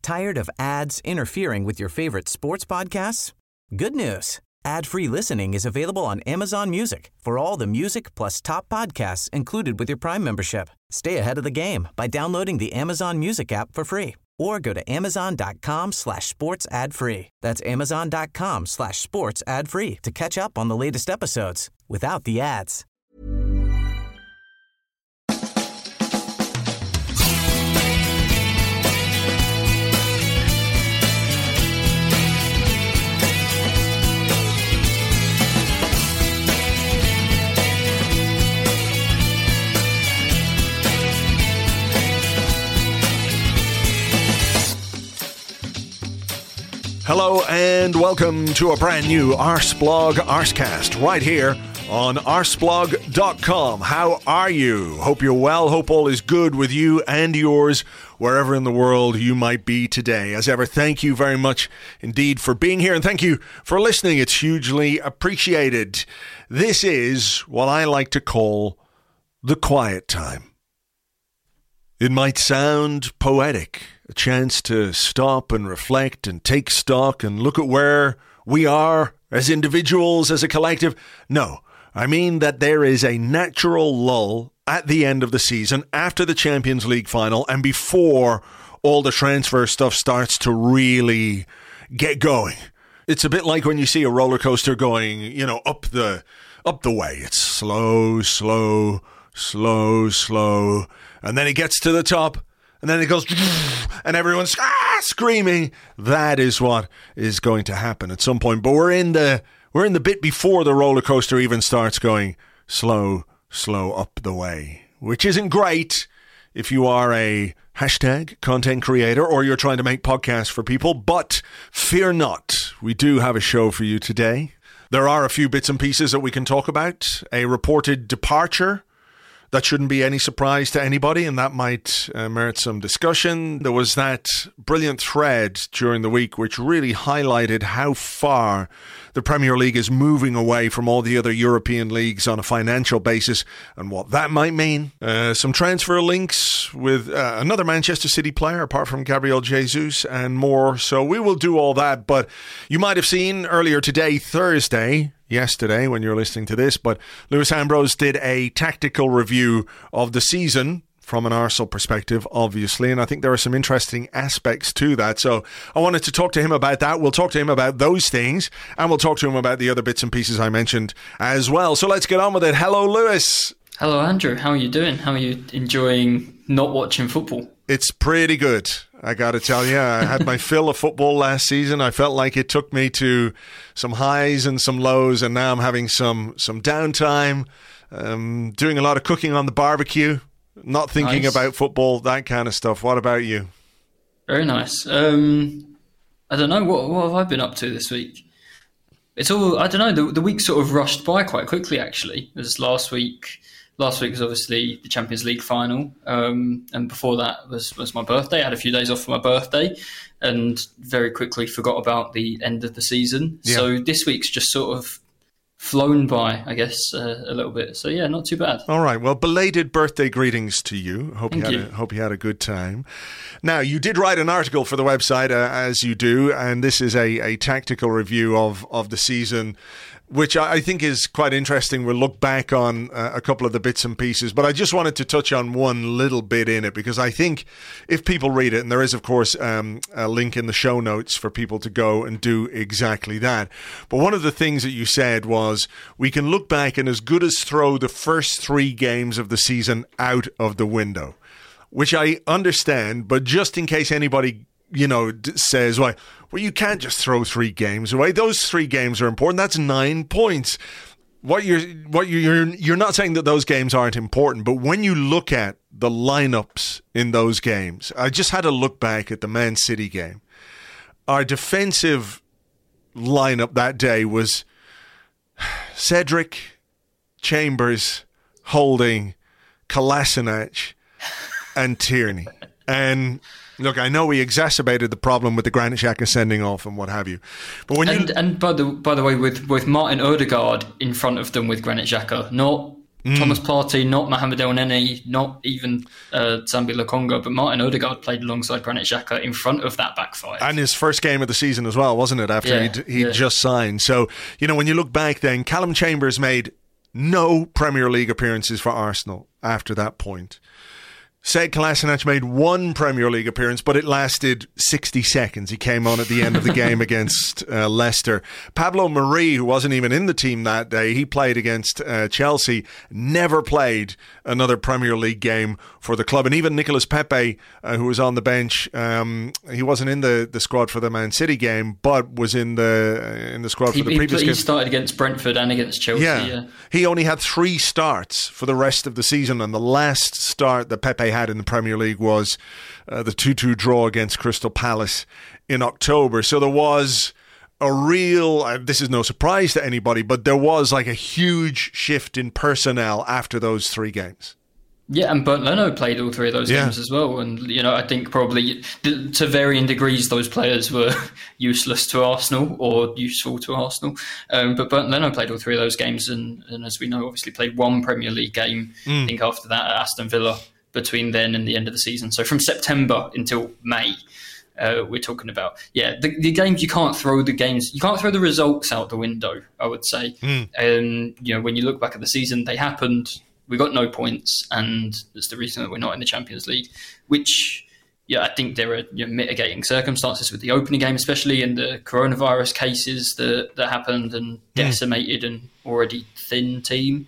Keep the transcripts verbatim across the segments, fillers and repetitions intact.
Tired of ads interfering with your favorite sports podcasts? Good news. Ad-free listening is available on Amazon Music for all the music plus top podcasts included with your Prime membership. Stay ahead of the game by downloading the Amazon Music app for free or go to amazon.com slash sports ad free. That's amazon.com slash sports ad free to catch up on the latest episodes without the ads. Hello and welcome to a brand new Arsblog Arscast right here on arsblog dot com. How are you? Hope you're well. Hope all is good with you and yours wherever in the world you might be today. As ever, thank you very much indeed for being here and thank you for listening. It's hugely appreciated. This is what I like to call the quiet time. It might sound poetic, a chance to stop and reflect and take stock and look at where we are as individuals, as a collective. No, I mean that there is a natural lull at the end of the season, after the Champions League final and before all the transfer stuff starts to really get going. It's a bit like when you see a roller coaster going, you know, up the up the way. It's slow, slow, slow, slow. And then it gets to the top, and then it goes, and everyone's ah, screaming. That is what is going to happen at some point. But we're in the we're in the bit before the roller coaster even starts going slow, slow up the way, which isn't great if you are a hashtag content creator or you're trying to make podcasts for people. But fear not, we do have a show for you today. There are a few bits and pieces that we can talk about. A reported departure. That shouldn't be any surprise to anybody, and that might uh, merit some discussion. There was that brilliant thread during the week which really highlighted how far the Premier League is moving away from all the other European leagues on a financial basis and what that might mean. Uh, some transfer links with uh, another Manchester City player apart from Gabriel Jesus and more. So we will do all that, but you might have seen earlier today, Thursday, yesterday when you're listening to this, but Lewis Ambrose did a tactical review of the season from an Arsenal perspective, obviously, and I think there are some interesting aspects to that. So I wanted to talk to him about that. We'll talk to him about those things, and we'll talk to him about the other bits and pieces I mentioned as well. So let's get on with it. Hello, Lewis. Hello, Andrew. How are you doing? How are you enjoying not watching football? It's pretty good, I got to tell you. I had my fill of football last season. I felt like it took me to some highs and some lows, and now I'm having some some downtime, um, doing a lot of cooking on the barbecue, not thinking nice. about football, that kind of stuff. What about you? Very nice. Um, I don't know, what, what have I been up to this week? It's all, I don't know, the, the week sort of rushed by quite quickly, actually. It was last week... Last week was obviously the Champions League final, um, and before that was, was my birthday. I had a few days off for my birthday and very quickly forgot about the end of the season. Yeah. So this week's just sort of flown by, I guess, uh, a little bit. So yeah, not too bad. All right. Well, belated birthday greetings to you. Hope Thank you had you. A, hope you had a good time. Now, you did write an article for the website, uh, as you do, and this is a, a tactical review of, of the season, which I think is quite interesting. We'll look back on uh, a couple of the bits and pieces, but I just wanted to touch on one little bit in it because I think if people read it, and there is, of course, um, a link in the show notes for people to go and do exactly that. But one of the things that you said was we can look back and as good as throw the first three games of the season out of the window, which I understand, but just in case anybody you know, says, well, well, you can't just throw three games away. Those three games are important. That's nine points. What you're, what you're, you're not saying that those games aren't important, but when you look at the lineups in those games, I just had to look back at the Man City game. Our defensive lineup that day was Cedric, Chambers, Holding, Kolasinac, and Tierney. And look, I know we exacerbated the problem with the Granit Xhaka sending off and what have you, but when and, you and by the by the way, with with Martin Odegaard in front of them with Granit Xhaka, not Mm. Thomas Partey, not Mohamed El Neni, not even uh, Zambi Lokonga, but Martin Odegaard played alongside Granit Xhaka in front of that back five. And his first game of the season as well, wasn't it, after yeah, he'd, he'd yeah. just signed. So, you know, when you look back then, Callum Chambers made no Premier League appearances for Arsenal after that point. Sead Kolasinac made one Premier League appearance, but it lasted sixty seconds. He came on at the end of the game against uh, Leicester. Pablo Mari, who wasn't even in the team that day, he played against uh, Chelsea, never played another Premier League game for the club. And even Nicolas Pepe, uh, who was on the bench, um, he wasn't in the, the squad for the Man City game, but was in the uh, in the squad he, for the he, previous he game. He started against Brentford and against Chelsea. Yeah. yeah. He only had three starts for the rest of the season, and the last start that Pepe had in the Premier League was uh, the two two draw against Crystal Palace in October. So there was a real, uh, this is no surprise to anybody, but there was like a huge shift in personnel after those three games. Yeah, and Bernd Leno played all three of those yeah. games as well. And, you know, I think probably to varying degrees, those players were useless to Arsenal or useful to Arsenal. Um, but Bernd Leno played all three of those games. And, and as we know, obviously played one Premier League game, mm. I think after that at Aston Villa, between then and the end of the season. So from September until May, uh, we're talking about. Yeah, the, the games, you can't throw the games, you can't throw the results out the window, I would say. Mm. Um, you know, when you look back at the season, they happened, we got no points, and that's the reason that we're not in the Champions League, which, yeah, I think there are you know, mitigating circumstances with the opening game, especially in the coronavirus cases that, that happened and decimated mm. an already thin team.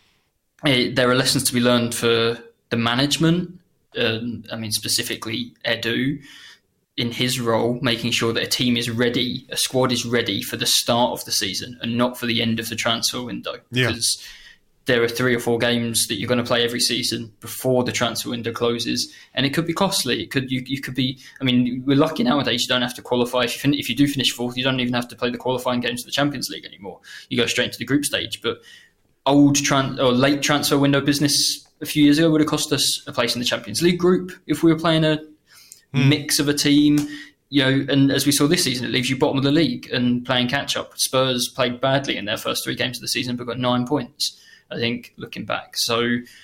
Uh, there are lessons to be learned for the management, um, I mean, specifically Edu, in his role, making sure that a team is ready, a squad is ready for the start of the season and not for the end of the transfer window. Yeah. Because there are three or four games that you're going to play every season before the transfer window closes, and it could be costly. It could you, you could be. I mean, we're lucky nowadays. You don't have to qualify. If you fin- if you do finish fourth, you don't even have to play the qualifying games of the Champions League anymore. You go straight into the group stage. But old tran- or late transfer window business a few years ago would have cost us a place in the Champions League group if we were playing a mm. mix of a team. You know, and as we saw this season, it leaves you bottom of the league and playing catch up. Spurs played badly in their first three games of the season, but got nine points, I think, looking back. So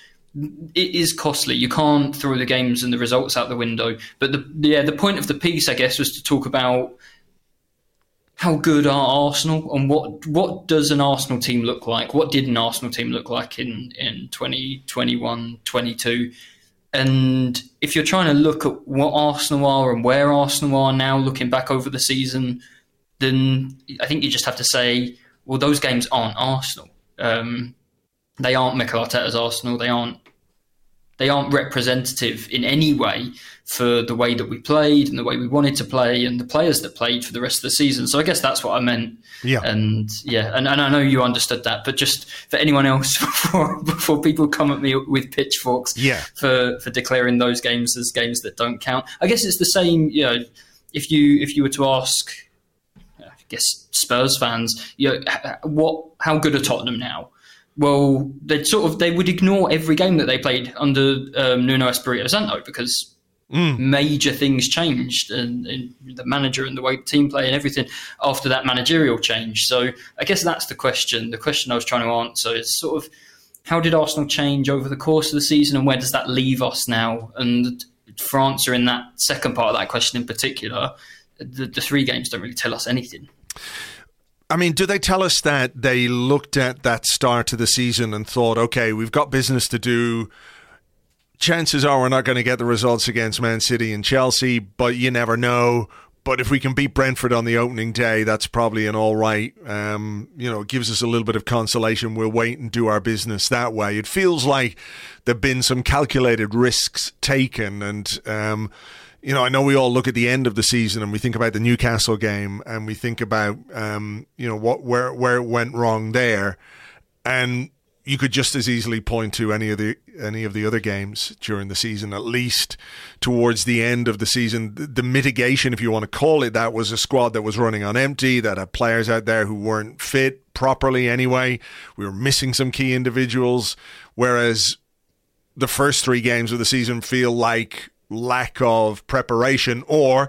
it is costly. You can't throw the games and the results out the window. But the yeah, the point of the piece, I guess, was to talk about how good are Arsenal and what what does an Arsenal team look like? What did an Arsenal team look like in, in twenty twenty-one twenty-two? And if you're trying to look at what Arsenal are and where Arsenal are now, looking back over the season, then I think you just have to say, well, those games aren't Arsenal. Um, they aren't Mikel Arteta's Arsenal. They aren't they aren't representative in any way for the way that we played and the way we wanted to play and the players that played for the rest of the season. So I guess that's what I meant. Yeah. And yeah, and, and I know you understood that, but just for anyone else, before, before people come at me with pitchforks yeah. for, for declaring those games as games that don't count. I guess it's the same, you know, if you if you were to ask, I guess, Spurs fans, you know, what how good are Tottenham now? Well, they'd sort of they would ignore every game that they played under um, Nuno Espirito Santo because mm. major things changed, and, and the manager and the way the team play and everything after that managerial change. So I guess that's the question. The question I was trying to answer is sort of how did Arsenal change over the course of the season, and where does that leave us now? And for answering that second part of that question in particular, the, the three games don't really tell us anything. I mean, do they tell us that they looked at that start to the season and thought, okay, we've got business to do. Chances are we're not going to get the results against Man City and Chelsea, but you never know. But if we can beat Brentford on the opening day, that's probably an all right. Um, you know, it gives us a little bit of consolation. We'll wait and do our business that way. It feels like there have been some calculated risks taken, and um you know, I know we all look at the end of the season and we think about the Newcastle game and we think about, um, you know, what where where it went wrong there, and you could just as easily point to any of the any of the other games during the season, at least towards the end of the season. The, the mitigation, if you want to call it that, was a squad that was running on empty, that had players out there who weren't fit properly anyway. We were missing some key individuals, whereas the first three games of the season feel like lack of preparation, or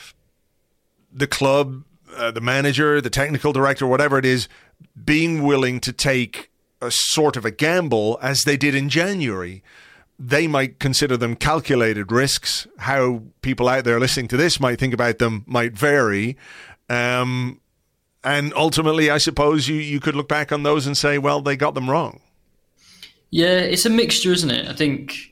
the club, uh, the manager, the technical director, whatever it is, being willing to take a sort of a gamble as they did in January. They might consider them calculated risks. How people out there listening to this might think about them might vary. Um, and ultimately, I suppose you, you could look back on those and say, well, they got them wrong. Yeah, it's a mixture, isn't it? I think,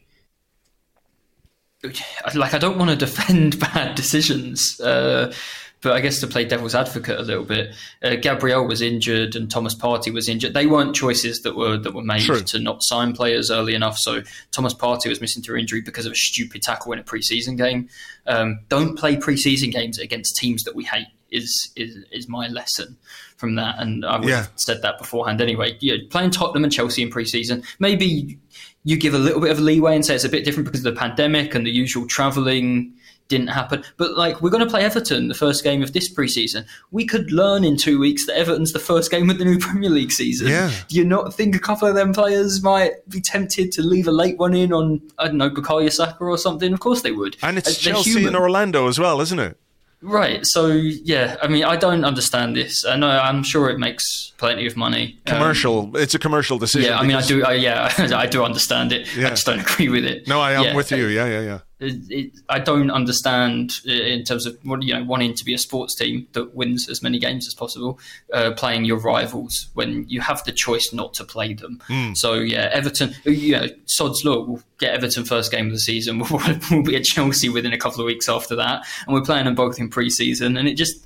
like, I don't want to defend bad decisions, uh, but I guess to play devil's advocate a little bit, uh, Gabriel was injured and Thomas Partey was injured. They weren't choices that were that were made True. to not sign players early enough. So Thomas Partey was missing through injury because of a stupid tackle in a preseason game. Um, don't play preseason games against teams that we hate. Is, is is my lesson from that, and I would yeah. have said that beforehand anyway. Yeah, playing Tottenham and Chelsea in pre-season, maybe you give a little bit of leeway and say it's a bit different because of the pandemic and the usual travelling didn't happen. But like, we're going to play Everton the first game of this pre-season. We could learn in two weeks that Everton's the first game of the new Premier League season. Yeah. Do you not think a couple of them players might be tempted to leave a late one in on, I don't know, Bukayo Saka or something? Of course they would. And it's They're Chelsea human. and Orlando as well, isn't it? Right, so yeah, I mean, I don't understand this. I know, I'm sure it makes plenty of money. Commercial, um, it's a commercial decision. Yeah, I mean, I do, I, yeah, I do understand it. Yeah. I just don't agree with it. No, I am yeah, with you. Yeah, yeah, yeah. It, it, I don't understand in terms of, you know, wanting to be a sports team that wins as many games as possible, uh, playing your rivals when you have the choice not to play them. Mm. So yeah, Everton, you know, sod's law, we'll get Everton first game of the season. We'll, we'll be at Chelsea within a couple of weeks after that, and we're playing them both in pre-season. And it just,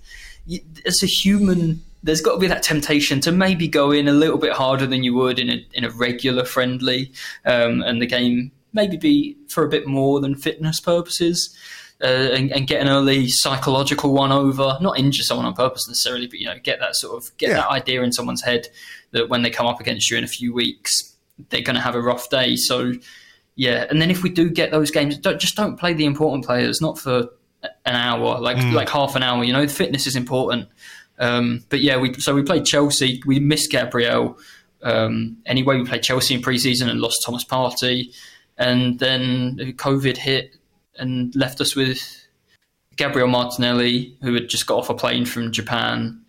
as a human, there's got to be that temptation to maybe go in a little bit harder than you would in a in a regular friendly, um, and the game maybe be for a bit more than fitness purposes, uh, and, and get an early psychological one over, not injure someone on purpose necessarily, but, you know, get that sort of, get yeah. that idea in someone's head that when they come up against you in a few weeks, they're going to have a rough day. So yeah. And then if we do get those games, don't, just don't play the important players, not for an hour, like, mm. like half an hour, you know, the fitness is important. Um, but yeah, we, so we played Chelsea, we missed Gabriel. Um, anyway, we played Chelsea in pre-season and lost Thomas Partey. And then COVID hit and left us with Gabriel Martinelli, who had just got off a plane from Japan,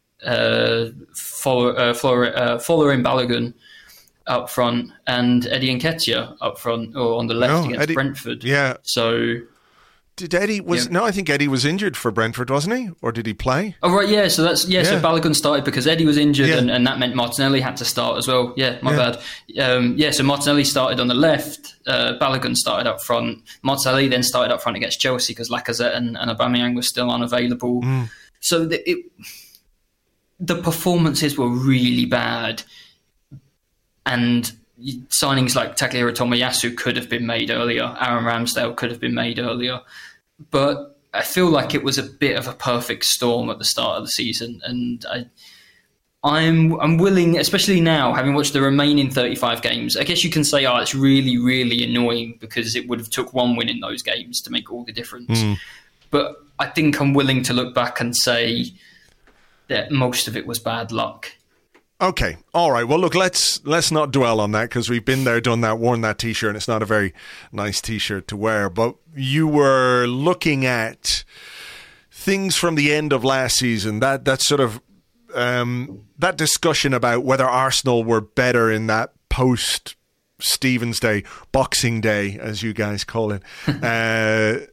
uh, follow, uh, Flor- uh, following Balogun up front, and Eddie Nketiah up front, or on the left no, against Eddie, Brentford. Yeah. So... Did Eddie was yeah. no? I think Eddie was injured for Brentford, wasn't he? Or did he play? Oh right, yeah. So that's yeah. yeah. So Balogun started because Eddie was injured, yeah. and, and that meant Martinelli had to start as well. Yeah, my yeah. bad. Um, yeah, so Martinelli started on the left. Uh, Balogun started up front. Martinelli then started up front against Chelsea because Lacazette and, and Aubameyang were still unavailable. Mm. So the, it, the performances were really bad, and signings like Takehiro Tomiyasu could have been made earlier. Aaron Ramsdale could have been made earlier. But I feel like it was a bit of a perfect storm at the start of the season. And I, I'm I'm willing, especially now, having watched the remaining thirty-five games, I guess you can say, oh, it's really, really annoying because it would have took one win in those games to make all the difference. Mm. But I think I'm willing to look back and say that most of it was bad luck. Okay, all right. Well, look, let's let's not dwell on that because we've been there, done that, worn that T-shirt, and it's not a very nice T-shirt to wear. But you were looking at things from the end of last season, that that sort of um, that discussion about whether Arsenal were better in that post Stephen's Day, Boxing Day, as you guys call it, uh,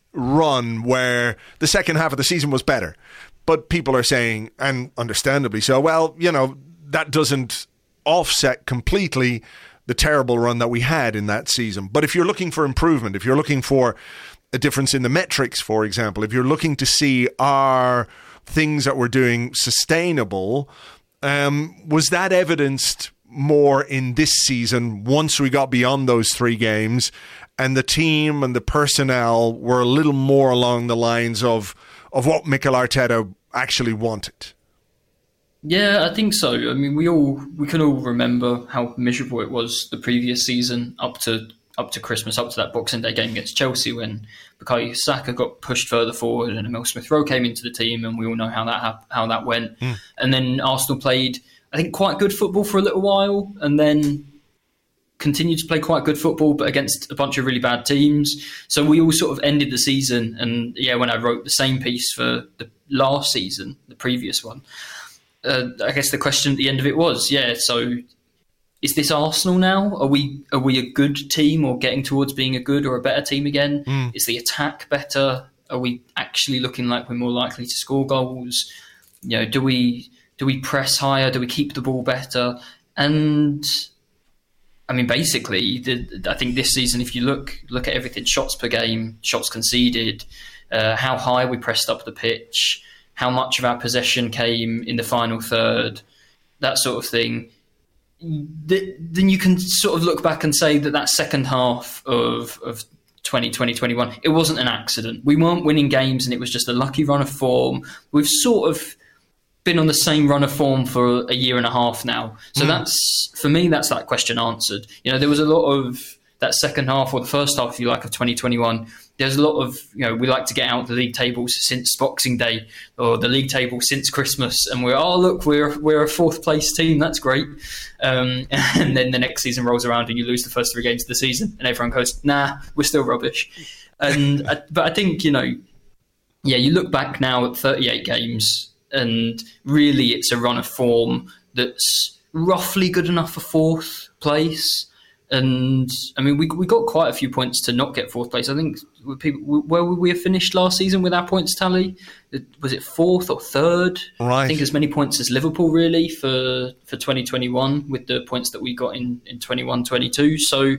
run where the second half of the season was better. But people are saying, and understandably so, well, you know, that doesn't offset completely the terrible run that we had in that season. But if you're looking for improvement, if you're looking for a difference in the metrics, for example, if you're looking to see are things that we're doing sustainable, um, was that evidenced more in this season once we got beyond those three games and the team and the personnel were a little more along the lines of, of what Mikel Arteta actually wanted? Yeah, I think so. I mean, we all we can all remember how miserable it was the previous season up to up to Christmas, up to that Boxing Day game against Chelsea when Bukayo Saka got pushed further forward and Emile Smith-Rowe came into the team, and we all know how that ha- how that went. Mm. And then Arsenal played, I think, quite good football for a little while, and then continued to play quite good football, but against a bunch of really bad teams. So we all sort of ended the season, and yeah, when I wrote the same piece for the last season, the previous one, uh, I guess the question at the end of it was, yeah, so is this Arsenal now? Are we are we a good team or getting towards being a good or a better team again? Mm. Is the attack better? Are we actually looking like we're more likely to score goals? You know, do we do we press higher? Do we keep the ball better? And I mean, basically, the, I think this season, if you look look at everything, shots per game, shots conceded, uh, how high we pressed up the pitch, how much of our possession came in the final third, that sort of thing, th- then you can sort of look back and say that that second half of, of twenty twenty, twenty-one, it wasn't an accident. We weren't winning games and it was just a lucky run of form. We've sort of been on the same run of form for a year and a half now. So mm. that's, for me, that's that question answered. You know, there was a lot of that second half, or the first half, if you like, of twenty twenty-one. There's a lot of, you know, we like to get out the league tables since Boxing Day, or the league table since Christmas, and we're, oh, look, we're we're a fourth place team, that's great. Um, and then the next season rolls around and you lose the first three games of the season, and everyone goes, nah, we're still rubbish. And I, but I think, you know, yeah, you look back now at thirty-eight games, and really it's a run of form that's roughly good enough for fourth place. And I mean, we we got quite a few points to not get fourth place. I think people, where would we have finished last season with our points tally? Was it fourth or third? Right. I think as many points as Liverpool, really, for, for twenty twenty-one, with the points that we got in, in twenty-one twenty-two. So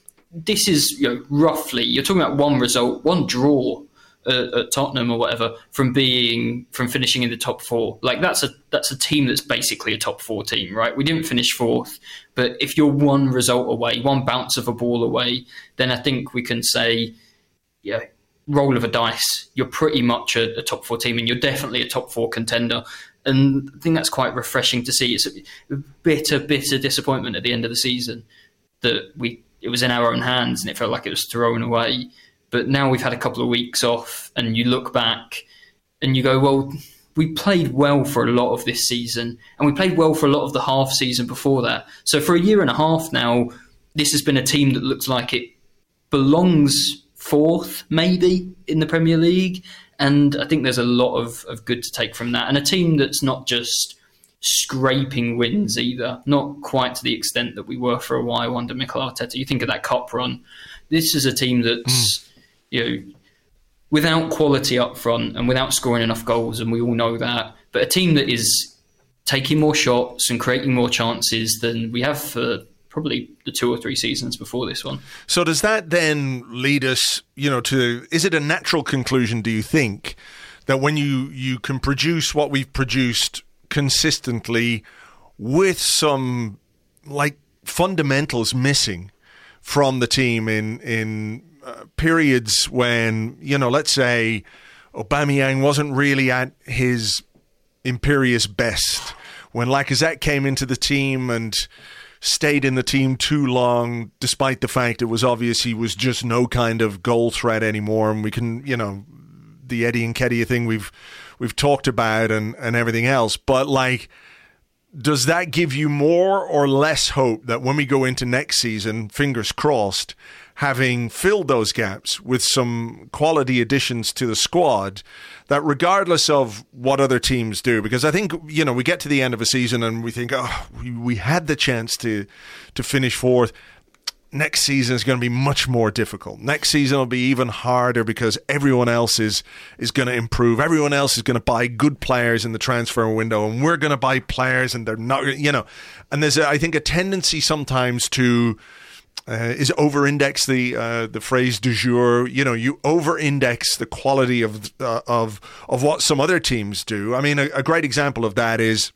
this is, you know, roughly, you're talking about one result, one draw at, at Tottenham or whatever, from being from finishing in the top four. Like that's a that's a team that's basically a top four team, right? We didn't finish fourth, but if you're one result away, one bounce of a ball away, then I think we can say, yeah, roll of a dice, you're pretty much a, a top four team, and you're definitely a top four contender. And I think that's quite refreshing to see. It's a bitter, bitter disappointment at the end of the season that we it was in our own hands and it felt like it was thrown away. But now we've had a couple of weeks off, and you look back and you go, well, we played well for a lot of this season, and we played well for a lot of the half season before that. So for a year and a half now, this has been a team that looks like it belongs fourth, maybe, in the Premier League. And I think there's a lot of, of good to take from that. And a team that's not just scraping wins either, not quite to the extent that we were for a while under Mikel Arteta. You think of that cup run. This is a team that's... Mm. You know, without quality up front and without scoring enough goals, and we all know that, but a team that is taking more shots and creating more chances than we have for probably the two or three seasons before this one. So does that then lead us, you know, to, is it a natural conclusion, do you think, that when you, you can produce what we've produced consistently with some, like, fundamentals missing from the team in in uh, periods when, you know, let's say Aubameyang wasn't really at his imperious best, when Lacazette came into the team and stayed in the team too long, despite the fact it was obvious he was just no kind of goal threat anymore, and we can, you know, the Eddie Nketiah thing we've we've talked about and, and everything else, but like, does that give you more or less hope that when we go into next season, fingers crossed, having filled those gaps with some quality additions to the squad, that regardless of what other teams do, because I think, you know, we get to the end of a season and we think, oh, we, we had the chance to to finish fourth. Next season is going to be much more difficult. Next season will be even harder because everyone else is is going to improve. Everyone else is going to buy good players in the transfer window, and we're going to buy players, and they're not, you know. And there's, a, I think, a tendency sometimes to uh, is over-index the uh, the phrase du jour. You know, you over-index the quality of uh, of of what some other teams do. I mean, a, a great example of that is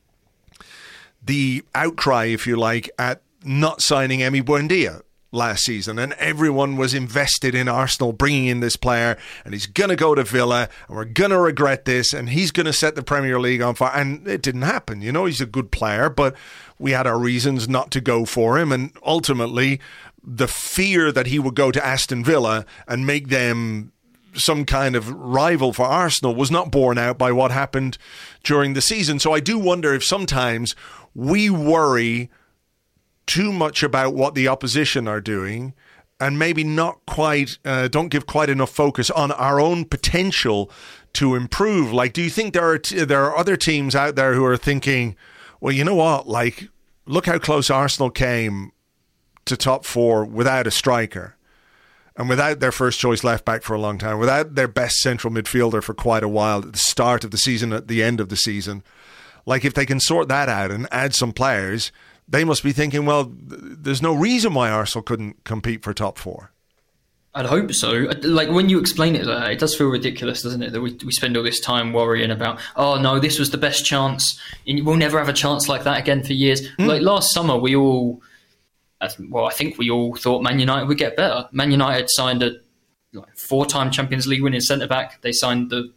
the outcry, if you like, at not signing Emi Buendia last season, and everyone was invested in Arsenal bringing in this player, and he's going to go to Villa, and we're going to regret this, and he's going to set the Premier League on fire. And it didn't happen. You know, he's a good player, but we had our reasons not to go for him, and ultimately the fear that he would go to Aston Villa and make them some kind of rival for Arsenal was not borne out by what happened during the season. So I do wonder if sometimes we worry too much about what the opposition are doing, and maybe not quite, uh, don't give quite enough focus on our own potential to improve. Like, do you think there are t- there are other teams out there who are thinking, well, you know what, like, look how close Arsenal came to top four without a striker and without their first choice left back for a long time, without their best central midfielder for quite a while at the start of the season, at the end of the season. Like, if they can sort that out and add some players, they must be thinking, well, th- there's no reason why Arsenal couldn't compete for top four. I'd hope so. Like, when you explain it like that, it does feel ridiculous, doesn't it? That we we spend all this time worrying about, oh no, this was the best chance, and we'll never have a chance like that again for years. Mm. Like last summer, we all, well, I think we all thought Man United would get better. Man United signed a like, four-time Champions League winning centre-back. They signed the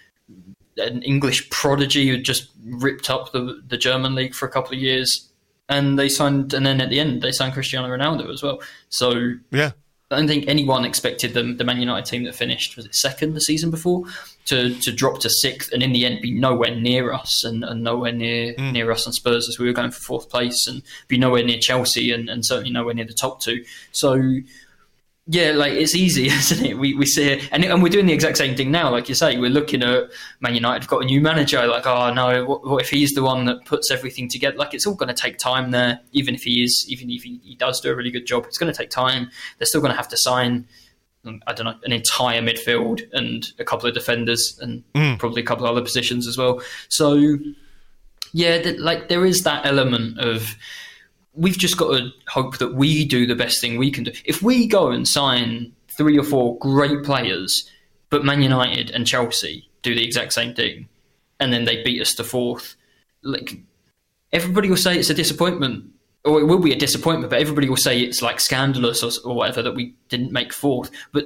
an English prodigy who just ripped up the the German league for a couple of years, and they signed, and then at the end they signed Cristiano Ronaldo as well. So yeah. I don't think anyone expected the, the Man United team that finished, was it second the season before, to to drop to sixth and in the end be nowhere near us and, and nowhere near mm. near us and Spurs as we were going for fourth place, and be nowhere near Chelsea and, and certainly nowhere near the top two. So, yeah, like it's easy, isn't it? We we see it, and, and we're doing the exact same thing now. Like you say, we're looking at Man United have got a new manager. Like, oh no, what, what if he's the one that puts everything together? Like, it's all going to take time there. Even if he is, even if he, he does do a really good job, it's going to take time. They're still going to have to sign, I don't know, an entire midfield and a couple of defenders and mm. probably a couple of other positions as well. So, yeah, th- like there is that element of, we've just got to hope that we do the best thing we can do. If we go and sign three or four great players, but Man United and Chelsea do the exact same thing, and then they beat us to fourth, like everybody will say it's a disappointment, or it will be a disappointment, but everybody will say it's like scandalous or, or whatever that we didn't make fourth. But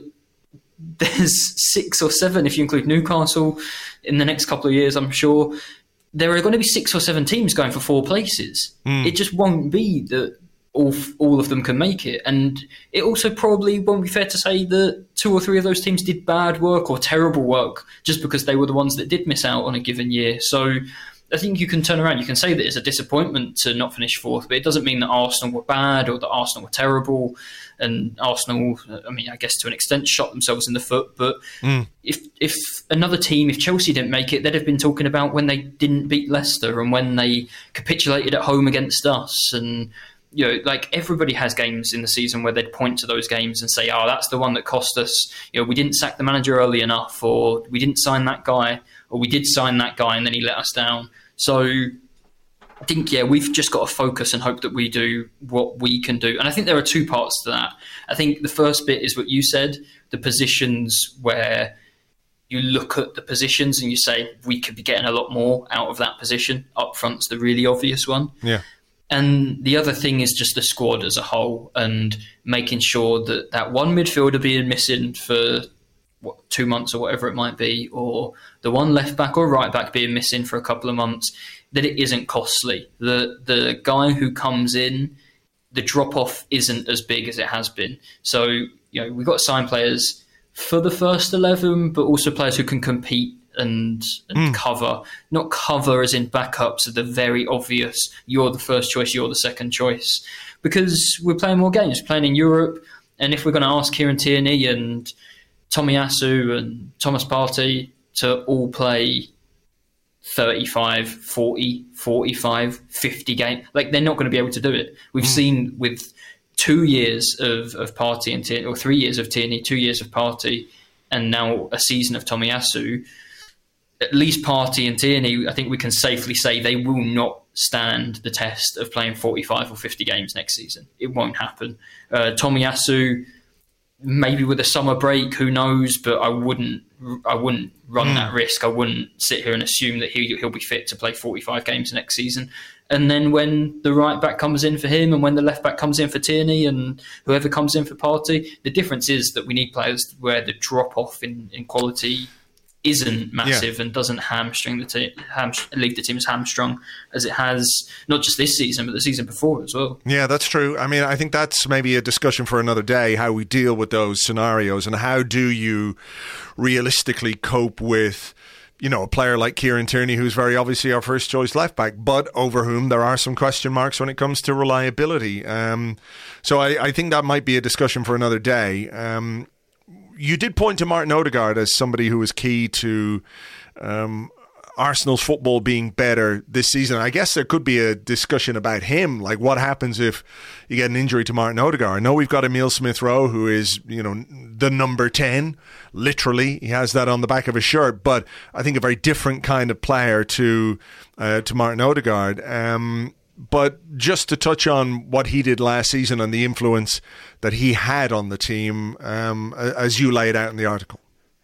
there's six or seven, if you include Newcastle, in the next couple of years, I'm sure. There are going to be six or seven teams going for four places. Mm. It just won't be that all all of them can make it. And it also probably won't be fair to say that two or three of those teams did bad work or terrible work just because they were the ones that did miss out on a given year. So I think you can turn around. You can say that it's a disappointment to not finish fourth, but it doesn't mean that Arsenal were bad or that Arsenal were terrible. And Arsenal, I mean, I guess to an extent, shot themselves in the foot. But mm. if if another team, if Chelsea didn't make it, they'd have been talking about when they didn't beat Leicester and when they capitulated at home against us. And, you know, like everybody has games in the season where they'd point to those games and say, oh, that's the one that cost us. You know, we didn't sack the manager early enough, or we didn't sign that guy, or we did sign that guy and then he let us down. So I think, yeah, we've just got to focus and hope that we do what we can do. And I think there are two parts to that. I think the first bit is what you said, the positions where you look at the positions and you say, we could be getting a lot more out of that position. Up front's the really obvious one. Yeah. And the other thing is just the squad as a whole and making sure that that one midfielder being missing for what, two months or whatever it might be, or the one left back or right back being missing for a couple of months, that it isn't costly. The the guy who comes in, the drop off isn't as big as it has been. So, you know, we've got to sign players for the first eleven, but also players who can compete and, and mm. cover. Not cover as in backups of the very obvious, you're the first choice, you're the second choice. Because we're playing more games, we're playing in Europe, and if we're going to ask Kieran Tierney and Tomiyasu and Thomas Partey to all play thirty-five, forty, forty-five, fifty games, like they're not going to be able to do it. We've mm. seen with two years of, of Partey and Tierney, or three years of Tierney, two years of Partey, and now a season of Tomiyasu, at least Partey and Tierney, I think we can safely say they will not stand the test of playing forty-five or fifty games next season. It won't happen. Uh, Tomiyasu, maybe with a summer break, who knows? But I wouldn't, I wouldn't run mm. that risk. I wouldn't sit here and assume that he, he'll be fit to play forty-five games next season. And then when the right back comes in for him, and when the left back comes in for Tierney, and whoever comes in for Partey, the difference is that we need players where the drop off in, in quality isn't massive yeah. and doesn't hamstring the team, ham, leave the team as hamstrung as it has not just this season but the season before as well. Yeah, that's true. I mean, I think that's maybe a discussion for another day, how we deal with those scenarios and how do you realistically cope with, you know, a player like Kieran Tierney, who's very obviously our first choice left back, but over whom there are some question marks when it comes to reliability. Um, so I, I think that might be a discussion for another day. Um, You did point to Martin Odegaard as somebody who was key to um, Arsenal's football being better this season. I guess there could be a discussion about him, like what happens if you get an injury to Martin Odegaard. I know we've got Emile Smith-Rowe, who is, you know, the number ten, literally. He has that on the back of his shirt, but I think a very different kind of player to uh, to Martin Odegaard. Um, but just to touch on what he did last season and the influence that he had on the team, um, as you laid out in the article.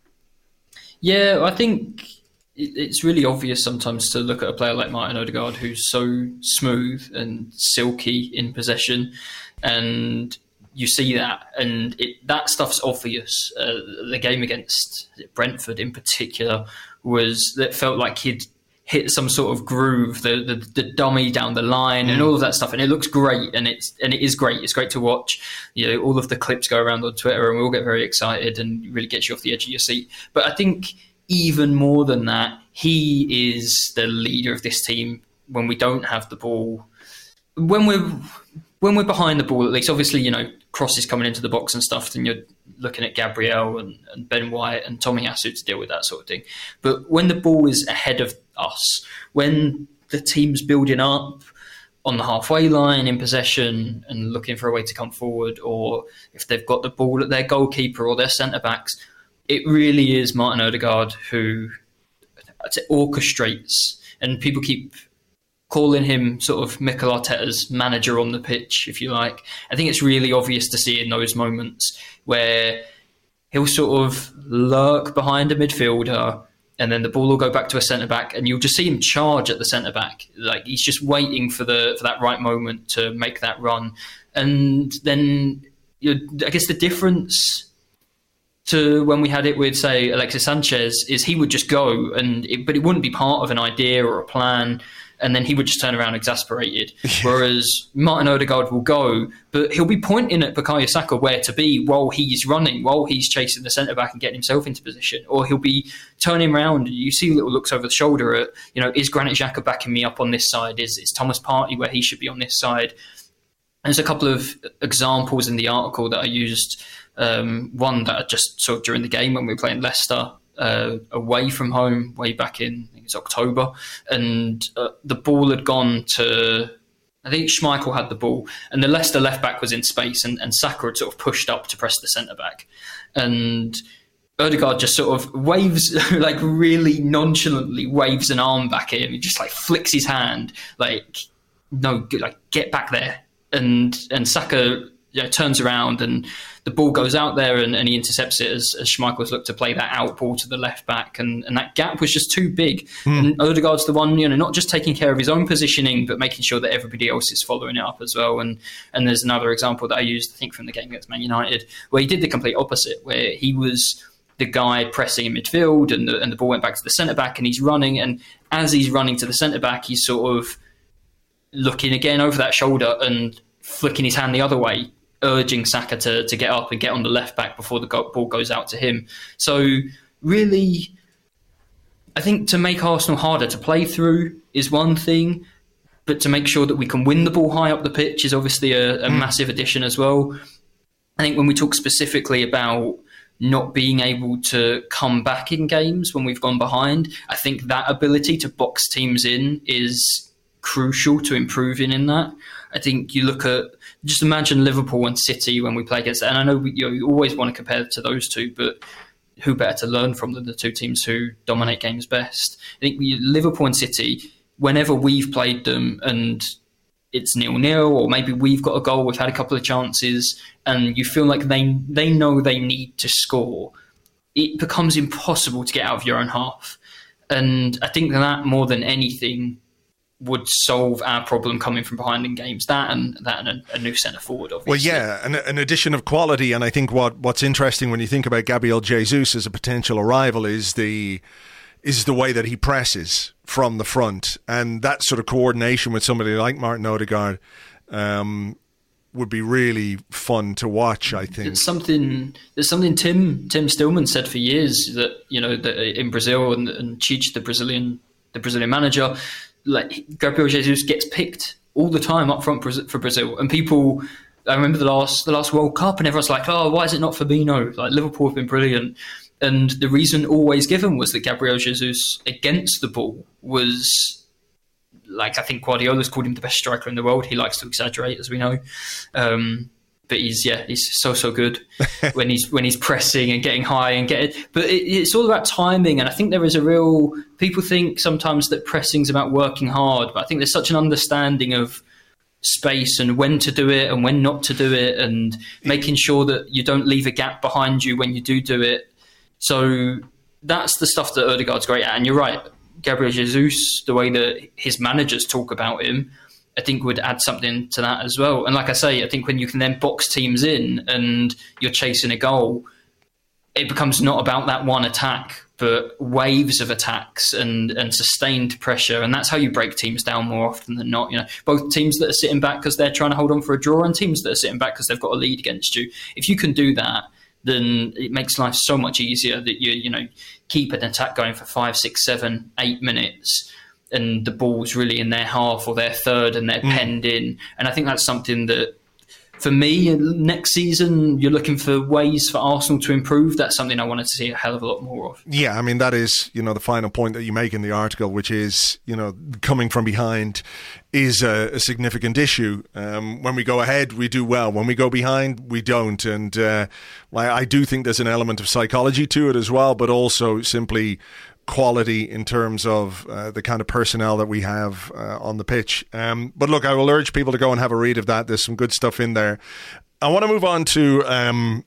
Yeah, I think it's really obvious sometimes to look at a player like Martin Odegaard, who's so smooth and silky in possession, and you see that, and it, that stuff's obvious. Uh, the game against Brentford in particular was that felt like he'd hit some sort of groove, the the, the dummy down the line, mm. and all of that stuff, and it looks great, and it's and it is great. It's great to watch. You know, all of the clips go around on Twitter, and we all get very excited, and it really gets you off the edge of your seat. But I think even more than that, he is the leader of this team when we don't have the ball. When we're when we're behind the ball, at least, obviously, you know, crosses coming into the box and stuff, then you're looking at Gabriel and, and Ben White and Tomiyasu to deal with that sort of thing. But when the ball is ahead of us, when the team's building up on the halfway line in possession and looking for a way to come forward, or if they've got the ball at their goalkeeper or their centre-backs, it really is Martin Odegaard who I'd say orchestrates, and people keep calling him sort of Mikel Arteta's manager on the pitch, if you like. I think it's really obvious to see in those moments where he'll sort of lurk behind a midfielder, and then the ball will go back to a centre-back, and you'll just see him charge at the centre-back. Like, he's just waiting for the for that right moment to make that run. And then, you know, I guess the difference to when we had it with, say, Alexis Sanchez is he would just go, and it, but it wouldn't be part of an idea or a plan, and then he would just turn around exasperated. Whereas Martin Odegaard will go, but he'll be pointing at Bukayo Saka where to be while he's running, while he's chasing the centre-back and getting himself into position. Or he'll be turning around, you see little looks over the shoulder at, you know, is Granit Xhaka backing me up on this side? Is, is Thomas Partey where he should be on this side? And there's a couple of examples in the article that I used. Um, one that I just saw during the game when we were playing Leicester uh, away from home way back in, I think it's October, and uh, the ball had gone to, I think Schmeichel had the ball, and the Leicester left back was in space, and, and Saka had sort of pushed up to press the centre back, and Odegaard just sort of waves, like really nonchalantly waves an arm back at him. He just like flicks his hand, like, no, like get back there, and and Saka, you know, turns around and the ball goes out there, and, and he intercepts it as, as Schmeichel's looked to play that out ball to the left back, and, and that gap was just too big. Mm. And Odegaard's the one, you know, not just taking care of his own positioning, but making sure that everybody else is following it up as well. And and there's another example that I used, I think, from the game against Man United, where he did the complete opposite, where he was the guy pressing in midfield, and the, and the ball went back to the centre back, and he's running, and as he's running to the centre back, he's sort of looking again over that shoulder and flicking his hand the other way, urging Saka to, to get up and get on the left back before the ball goes out to him. So really, I think to make Arsenal harder to play through is one thing, but to make sure that we can win the ball high up the pitch is obviously a, a mm. massive addition as well. I think when we talk specifically about not being able to come back in games when we've gone behind, I think that ability to box teams in is crucial to improving in that. I think you look at, just imagine Liverpool and City when we play against, and I know we, you know, you always want to compare to those two, but who better to learn from than the two teams who dominate games best? I think we, Liverpool and City, whenever we've played them and it's nil-nil, or maybe we've got a goal, we've had a couple of chances, and you feel like they they know they need to score, it becomes impossible to get out of your own half. And I think that more than anything would solve our problem coming from behind in games. That and that and a, a new centre forward, obviously. Well, yeah, an, an addition of quality. And I think what, what's interesting when you think about Gabriel Jesus as a potential arrival is the is the way that he presses from the front, and that sort of coordination with somebody like Martin Odegaard um, would be really fun to watch. I think it's something. There's something Tim Tim Stillman said for years that, you know, that in Brazil, and, and Tite, the Brazilian the Brazilian manager, like Gabriel Jesus gets picked all the time up front for Brazil, and people. I remember the last the last World Cup, and everyone's like, "Oh, why is it not Firmino?" Like, Liverpool have been brilliant, And the reason always given was that Gabriel Jesus against the ball was, like, I think Guardiola's called him the best striker in the world. He likes to exaggerate, as we know. Um, but he's, yeah, he's so, so good when he's when he's pressing and getting high and getting... But it, it's all about timing. And I think there is a real... People think sometimes that pressing's about working hard, but I think there's such an understanding of space and when to do it and when not to do it, and making sure that you don't leave a gap behind you when you do do it. So that's the stuff that Ødegaard's great at. And you're right, Gabriel Jesus, the way that his managers talk about him, I think would add something to that as well. And like I say, I think when you can then box teams in and you're chasing a goal, it becomes not about that one attack, but waves of attacks and, and sustained pressure. And that's how you break teams down more often than not. You know, both teams that are sitting back because they're trying to hold on for a draw and teams that are sitting back because they've got a lead against you. If you can do that, then it makes life so much easier that you you know keep an attack going for five, six, seven, eight minutes, and the ball's really in their half or their third, and they're mm. penned in. And I think that's something that, for me, next season, you're looking for ways for Arsenal to improve. That's something I wanted to see a hell of a lot more of. Yeah, I mean, that is, you know, the final point that you make in the article, which is, you know, coming from behind is a, a significant issue. Um, when we go ahead, we do well. When we go behind, we don't. And uh, I, I do think there's an element of psychology to it as well, but also simply quality in terms of uh, the kind of personnel that we have uh, on the pitch. Um, but look, I will urge people to go and have a read of that. There's some good stuff in there. I want to move on to um,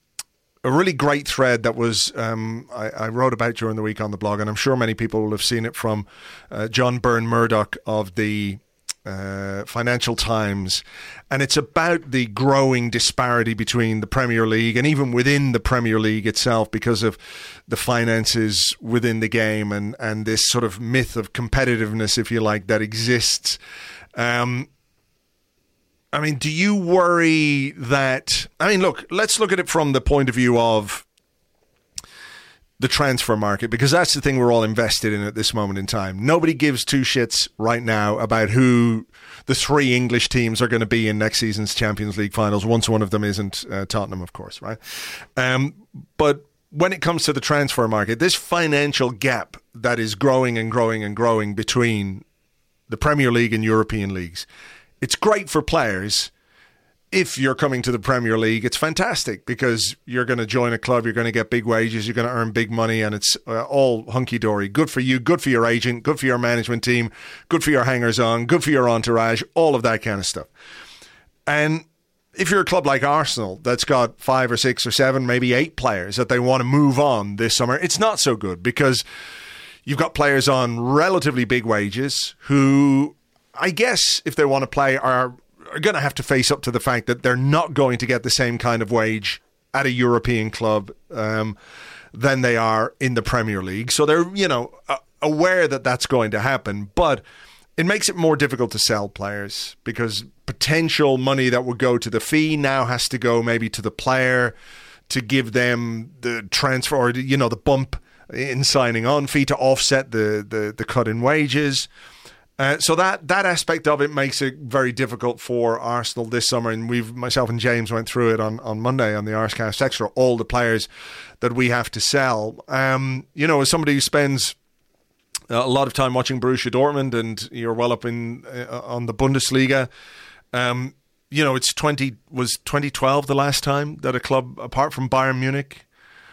a really great thread that was um, I, I wrote about during the week on the blog, and I'm sure many people will have seen it, from uh, John Byrne Murdoch of the Uh, Financial Times, and it's about the growing disparity between the Premier League and even within the Premier League itself, because of the finances within the game and, and this sort of myth of competitiveness, if you like, that exists. Um, I mean, do you worry that... I mean, look, let's look at it from the point of view of the transfer market, because that's the thing we're all invested in at this moment in time. Nobody gives two shits right now about who the three English teams are going to be in next season's Champions League finals, once one of them isn't uh, Tottenham, of course, right? Um, but when it comes to the transfer market, this financial gap that is growing and growing and growing between the Premier League and European leagues, it's great for players. If you're coming to the Premier League, it's fantastic because you're going to join a club, you're going to get big wages, you're going to earn big money, and it's uh, all hunky-dory. Good for you, good for your agent, good for your management team, good for your hangers-on, good for your entourage, all of that kind of stuff. And if you're a club like Arsenal that's got five or six or seven, maybe eight players that they want to move on this summer, it's not so good because you've got players on relatively big wages who, I guess, if they want to play, are... are going to have to face up to the fact that they're not going to get the same kind of wage at a European club um, than they are in the Premier League. So they're, you know, uh, aware that that's going to happen. But it makes it more difficult to sell players because potential money that would go to the fee now has to go maybe to the player to give them the transfer or, you know, the bump in signing on fee to offset the, the, the cut in wages. Uh, so that that aspect of it makes it very difficult for Arsenal this summer, and we've myself and James went through it on, on Monday on the Arscast Extra, all the players that we have to sell. Um, you know, as somebody who spends a lot of time watching Borussia Dortmund, and you're well up in uh, on the Bundesliga, um, you know, it's twenty was twenty twelve the last time that a club apart from Bayern Munich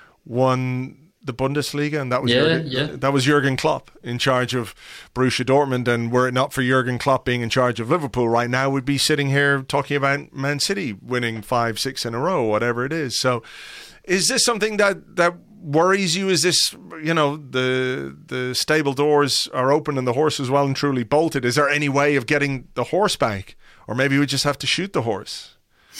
won the Bundesliga, and that was yeah, Jurgen, yeah. that was Jurgen Klopp in charge of Borussia Dortmund. And were it not for Jurgen Klopp being in charge of Liverpool right now, we'd be sitting here talking about Man City winning five, six in a row, whatever it is. So, is this something that that worries you? Is this, you know, the the stable doors are open and the horse is well and truly bolted? Is there any way of getting the horse back, or maybe we just have to shoot the horse?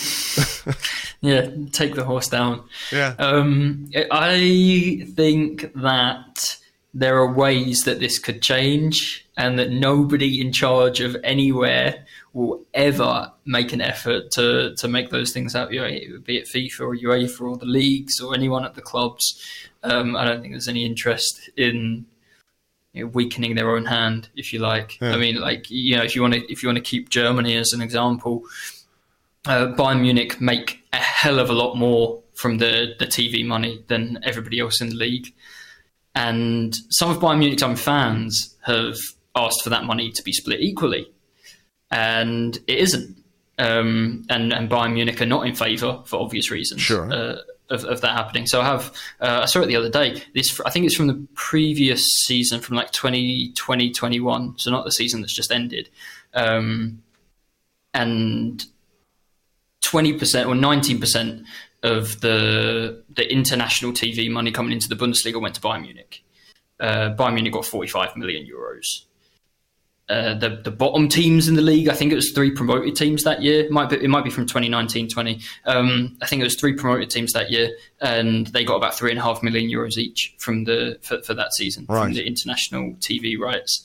Yeah, take the horse down. Yeah. Um, I think that there are ways that this could change, and that nobody in charge of anywhere will ever make an effort to to make those things happen. You know, be it FIFA or UEFA or the leagues or anyone at the clubs. Um, I don't think there's any interest in, you know, weakening their own hand, if you like. Yeah. I mean, like, you know, if you want to if you want to keep Germany as an example. Uh, Bayern Munich make a hell of a lot more from the, the T V money than everybody else in the league. And some of Bayern Munich's own fans have asked for that money to be split equally. And it isn't. Um, and, and Bayern Munich are not in favour, for obvious reasons, sure. uh, of, of that happening. So I have, uh, I saw it the other day. This, I think it's from the previous season, from like twenty twenty, twenty-one, so not the season that's just ended. Um, and twenty percent or nineteen percent of the the international T V money coming into the Bundesliga went to Bayern Munich. Uh, Bayern Munich got forty-five million euros. Uh, the the bottom teams in the league, I think it was three promoted teams that year. It might be, it might be from twenty nineteen twenty. Um, I think it was three promoted teams that year, and they got about three and a half million euros each from the for, for that season right. from the international T V rights.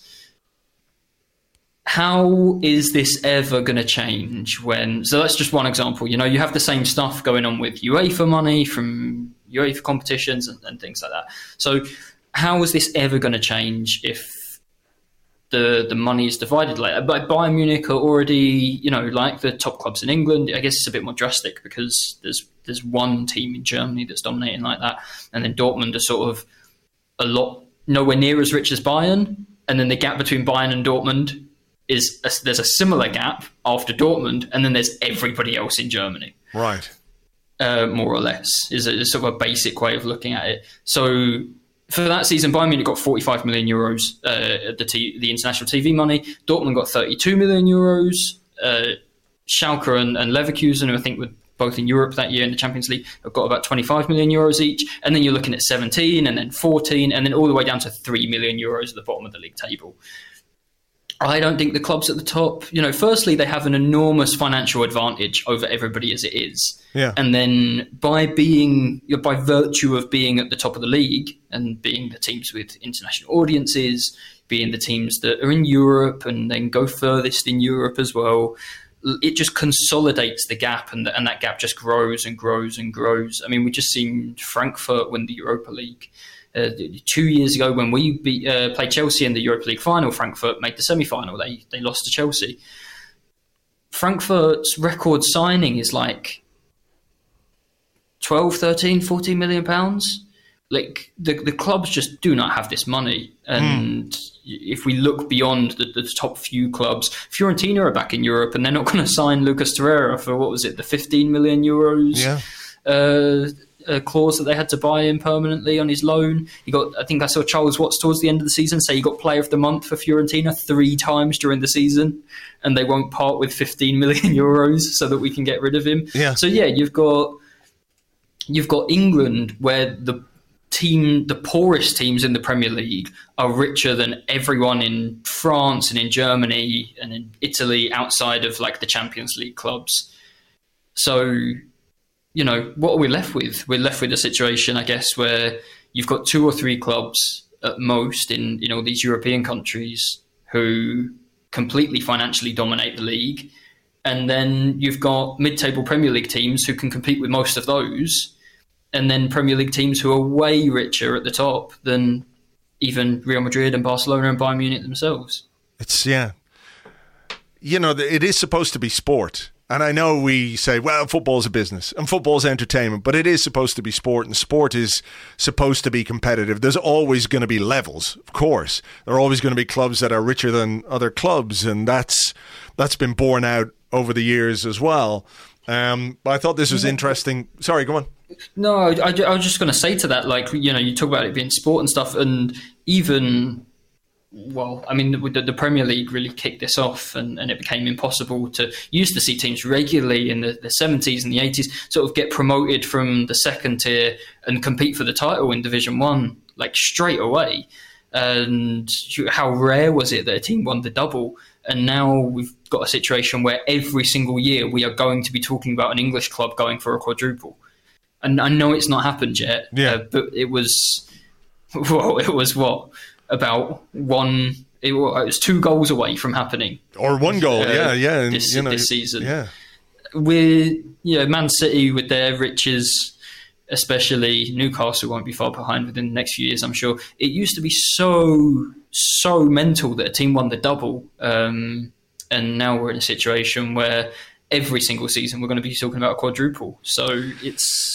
How is this ever going to change when... So that's just one example. You know, you have the same stuff going on with UEFA money from UEFA competitions and, and things like that. So how is this ever going to change if the the money is divided like that? But Bayern Munich are already, you know, like the top clubs in England. I guess it's a bit more drastic because there's there's one team in Germany that's dominating like that. And then Dortmund are sort of a lot, nowhere near as rich as Bayern. And then the gap between Bayern and Dortmund is a, there's a similar gap after Dortmund, and then there's everybody else in Germany. Right. Uh, more or less, is a, is sort of a basic way of looking at it. So for that season, Bayern Munich got forty-five million euros, uh, the t- the international T V money. Dortmund got thirty-two million euros. Uh, Schalke and, and Leverkusen, who I think were both in Europe that year in the Champions League, have got about twenty-five million euros each. And then you're looking at seventeen, and then fourteen, and then all the way down to three million euros at the bottom of the league table. I don't think the clubs at the top, you know, firstly, they have an enormous financial advantage over everybody as it is. Yeah. And then by being, you know, by virtue of being at the top of the league and being the teams with international audiences, being the teams that are in Europe and then go furthest in Europe as well, it just consolidates the gap, and, the, and that gap just grows and grows and grows. I mean, we just seen Frankfurt win the Europa League. Uh, two years ago, when we beat, uh, played Chelsea in the Europa League final, Frankfurt made the semi-final. They they lost to Chelsea. Frankfurt's record signing is like twelve, thirteen, fourteen million pounds. Like the the clubs just do not have this money. And mm. if we look beyond the, the top few clubs, Fiorentina are back in Europe, and they're not going to sign Lucas Torreira for, what was it, the fifteen million euros? Yeah. Uh, a clause that they had to buy him permanently on his loan. He got, I think I saw Charles Watts towards the end of the season say he got player of the month for Fiorentina three times during the season, and they won't part with fifteen million euros so that we can get rid of him. Yeah. So yeah, you've got you've got England, where the team, the poorest teams in the Premier League are richer than everyone in France and in Germany and in Italy outside of like the Champions League clubs. So, you know, what are we left with? We're left with a situation, I guess, where you've got two or three clubs at most in, you know, these European countries who completely financially dominate the league. And then you've got mid-table Premier League teams who can compete with most of those. And then Premier League teams who are way richer at the top than even Real Madrid and Barcelona and Bayern Munich themselves. It's, yeah. You know, it is supposed to be sport. And I know we say, well, football's a business and football's entertainment, but it is supposed to be sport, and sport is supposed to be competitive. There's always going to be levels, of course. There are always going to be clubs that are richer than other clubs, and that's that's been borne out over the years as well. Um, but I thought this was interesting. Sorry, go on. No, I, I, I was just going to say to that, like, you know, you talk about it being sport and stuff, and even... Well, I mean, the, the Premier League really kicked this off, and, and it became impossible to used to see teams regularly in the, the seventies and the eighties sort of get promoted from the second tier and compete for the title in Division One, like straight away. And how rare was it that a team won the double? And now we've got a situation where every single year we are going to be talking about an English club going for a quadruple. And I know it's not happened yet, yeah. uh, but it was, well, it was what? About one, it was two goals away from happening, or one goal, uh, yeah, yeah, and, this, you know, this season. Yeah, with you know, Man City with their riches, especially Newcastle won't be far behind within the next few years, I'm sure. It used to be so so mental that a team won the double, um, and now we're in a situation where every single season we're going to be talking about a quadruple. So it's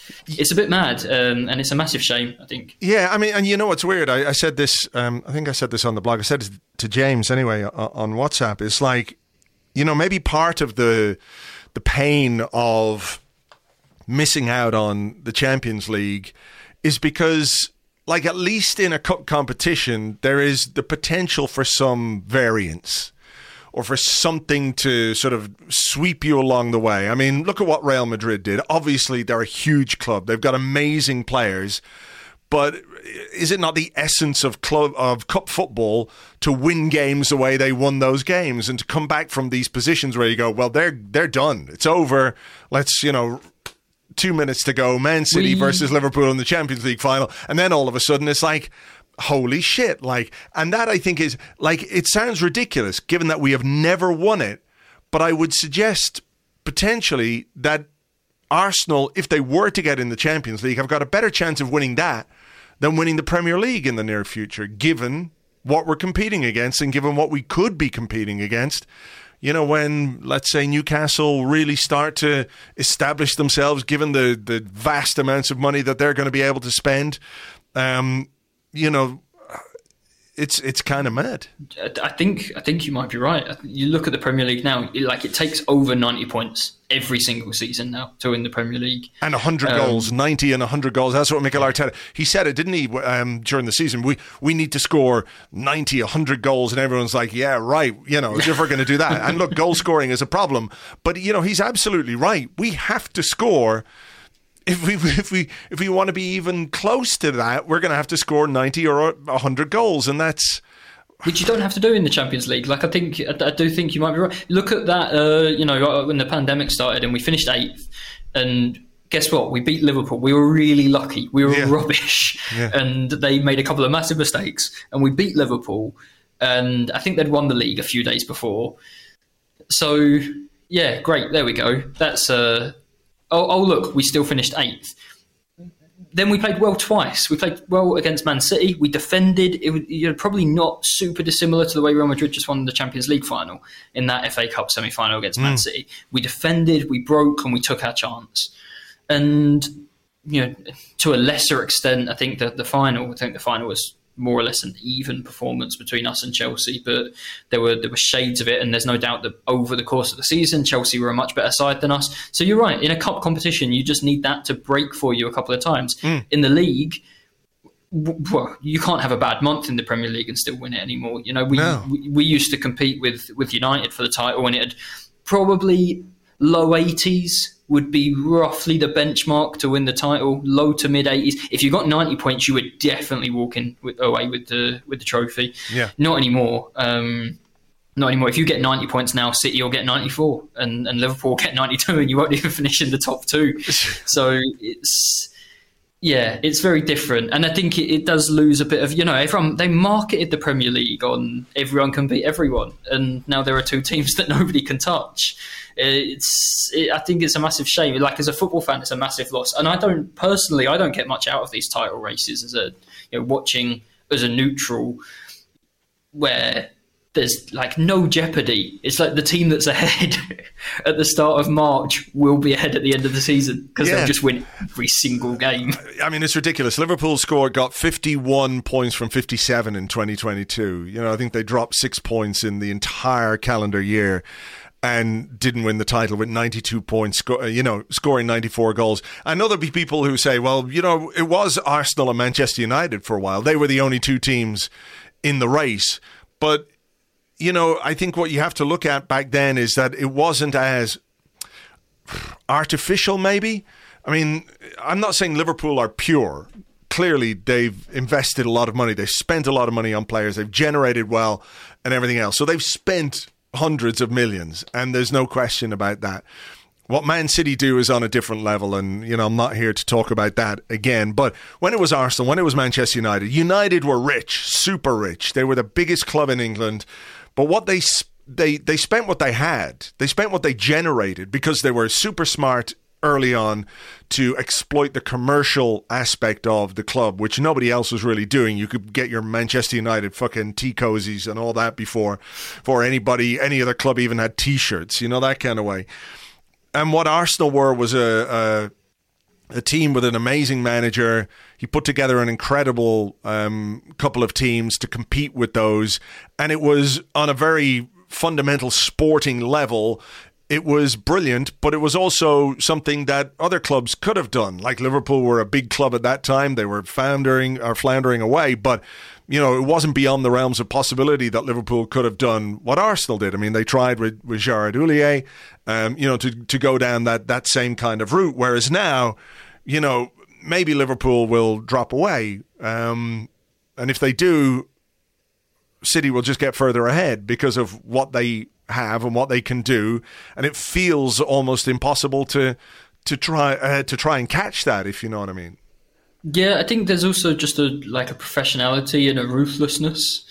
it's a bit mad, um, and it's a massive shame, I think. Yeah, I mean, and you know what's weird? I, I said this, um, I think I said this on the blog. I said it to James anyway on WhatsApp. It's like, you know, maybe part of the the pain of missing out on the Champions League is because, like, at least in a cup competition, there is the potential for some variance, or for something to sort of sweep you along the way. I mean, look at what Real Madrid did. Obviously, they're a huge club. They've got amazing players. But is it not the essence of club of cup football to win games the way they won those games, and to come back from these positions where you go, well, they're they're done. It's over. Let's, you know, two minutes to go. Man City we... versus Liverpool in the Champions League final. And then all of a sudden it's like, holy shit. Like, and that I think is, like, it sounds ridiculous given that we have never won it, but I would suggest potentially that Arsenal, if they were to get in the Champions League, have got a better chance of winning that than winning the Premier League in the near future, given what we're competing against and given what we could be competing against. You know, when, let's say, Newcastle really start to establish themselves, given the, the vast amounts of money that they're going to be able to spend, um, you know, it's it's kind of mad. I think I think you might be right. You look at the Premier League now, like, it takes over ninety points every single season now to win the Premier League. And one hundred um, goals, ninety and one hundred goals. That's what Mikel Arteta, he said it, didn't he, um, during the season? We we need to score ninety, one hundred goals. And everyone's like, yeah, right, you know, if we're going to do that. And look, goal scoring is a problem. But, you know, he's absolutely right. We have to score. If we if we if we want to be even close to that, we're going to have to score ninety or one hundred goals, and that's which you don't have to do in the Champions League. Like, I think I, I do think you might be right. Look at that. Uh, you know, when the pandemic started and we finished eighth, and guess what? We beat Liverpool. We were really lucky. We were yeah. rubbish, yeah. and they made a couple of massive mistakes, and we beat Liverpool. And I think they'd won the league a few days before. So yeah, great. There we go. That's uh. Oh, oh, look, we still finished eighth. Then we played well twice. We played well against Man City. We defended. It was, you know, probably not super dissimilar to the way Real Madrid just won the Champions League final in that F A Cup semi-final against mm. Man City. We defended, we broke, and we took our chance. And, you know, to a lesser extent, I think that the final, I think the final was more or less an even performance between us and Chelsea, but there were there were shades of it, and there's no doubt that over the course of the season, Chelsea were a much better side than us. So you're right, in a cup competition, you just need that to break for you a couple of times. Mm. In the league, well, you can't have a bad month in the Premier League and still win it anymore. You know, we no. we, we used to compete with, with United for the title, and it had probably low eighties would be roughly the benchmark to win the title, low to mid eighties. If you got ninety points, you were definitely walking with, away with the with the trophy. Yeah. Not anymore. Um, not anymore. If you get ninety points now, City will get ninety-four, and, and Liverpool will get ninety-two, and you won't even finish in the top two. So it's, yeah, it's very different. And I think it, it does lose a bit of, you know, everyone, they marketed the Premier League on everyone can beat everyone, and now there are two teams that nobody can touch. It's, it, I think it's a massive shame. Like, as a football fan, it's a massive loss. And I don't, personally, I don't get much out of these title races as a, you know, watching as a neutral, where there's like no jeopardy. It's like the team that's ahead at the start of March will be ahead at the end of the season, because yeah. they'll just win every single game. I mean, it's ridiculous. Liverpool scored, got fifty-one points from fifty-seven in twenty twenty-two. You know, I think they dropped six points in the entire calendar year, and didn't win the title with ninety-two points, you know, scoring ninety-four goals. I know there'll be people who say, well, you know, it was Arsenal and Manchester United for a while. They were the only two teams in the race. But, you know, I think what you have to look at back then is that it wasn't as artificial, maybe. I mean, I'm not saying Liverpool are pure. Clearly, they've invested a lot of money. They've spent a lot of money on players. They've generated well and everything else. So they've spent hundreds of millions, and there's no question about that. What Man City do is on a different level, and, you know, I'm not here to talk about that again. But when it was Arsenal, when it was Manchester United, United were rich, super rich. They were the biggest club in England. But what they they they spent what they had. They spent what they generated, because they were super smart early on to exploit the commercial aspect of the club, which nobody else was really doing. You could get your Manchester United fucking tea cozies and all that before, before anybody, any other club even had T-shirts, you know, that kind of way. And what Arsenal were was a, a a team with an amazing manager. He put together an incredible um, couple of teams to compete with those. And it was on a very fundamental sporting level. It was brilliant, but it was also something that other clubs could have done. Like Liverpool were a big club at that time. They were foundering or floundering away, but you know, it wasn't beyond the realms of possibility that Liverpool could have done what Arsenal did. I mean, they tried with, with Gerard Houllier, um, you know, to, to go down that, that same kind of route. Whereas now, you know, maybe Liverpool will drop away. Um, and if they do, City will just get further ahead because of what they have and what they can do. And it feels almost impossible to to try uh, to try and catch that, if you know what I mean. Yeah, I think there's also just a like a professionality and a ruthlessness,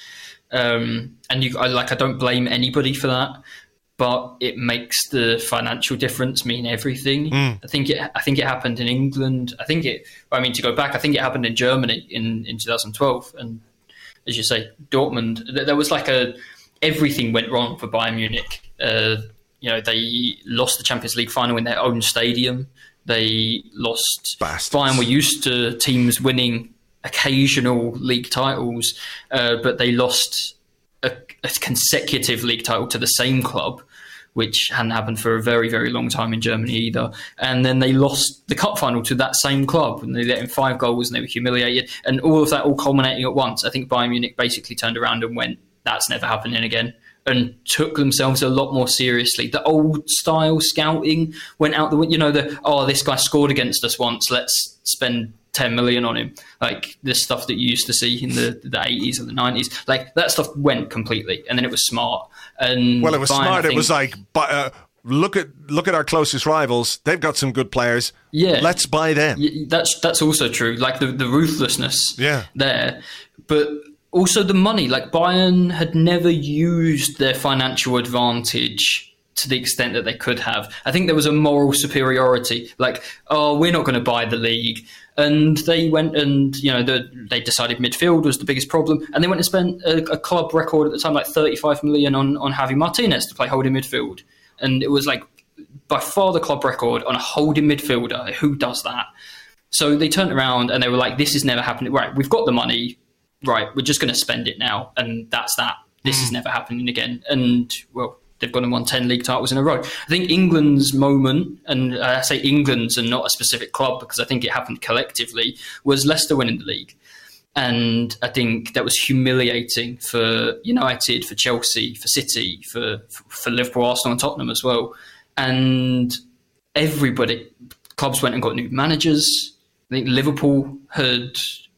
um, and you I, like I don't blame anybody for that, but it makes the financial difference mean everything. Mm. I think it I think it happened in England. I think it. I mean, to go back, I think it happened in Germany in, in two thousand twelve, and as you say, Dortmund. There was like a everything went wrong for Bayern Munich. Uh, you know, they lost the Champions League final in their own stadium. They lost. Bastards. Bayern were used to teams winning occasional league titles, uh, but they lost a, a consecutive league title to the same club, which hadn't happened for a very, very long time in Germany either. And then they lost the cup final to that same club, and they let in five goals, and they were humiliated. And all of that all culminating at once. I think Bayern Munich basically turned around and went, that's never happening again, and took themselves a lot more seriously. The old style scouting went out the window. You know, the, oh, this guy scored against us once, let's spend ten million on him. Like this stuff that you used to see in the, the eighties or the nineties. Like that stuff went completely, and then it was smart. And well, it was Bayern, smart. think, it was like, uh, look at look at our closest rivals. They've got some good players. Yeah, let's buy them. That's that's also true. Like the, the ruthlessness yeah. there. But also the money. Like Bayern had never used their financial advantage to the extent that they could have. I think there was a moral superiority. Like, oh, we're not going to buy the league. And they went and, you know, the, they decided midfield was the biggest problem. And they went and spent a, a club record at the time, like thirty-five million on, on Javi Martinez to play holding midfield. And it was like by far the club record on a holding midfielder. Who does that? So they turned around and they were like, this is never happening. Right, we've got the money. Right, we're just going to spend it now. And that's that. This mm. is never happening again. And, well, they've gone and won ten league titles in a row. I think England's moment, and I say England's and not a specific club because I think it happened collectively, was Leicester winning the league. And I think that was humiliating for United, for Chelsea, for City, for, for Liverpool, Arsenal and Tottenham as well. And everybody, clubs went and got new managers. I think Liverpool had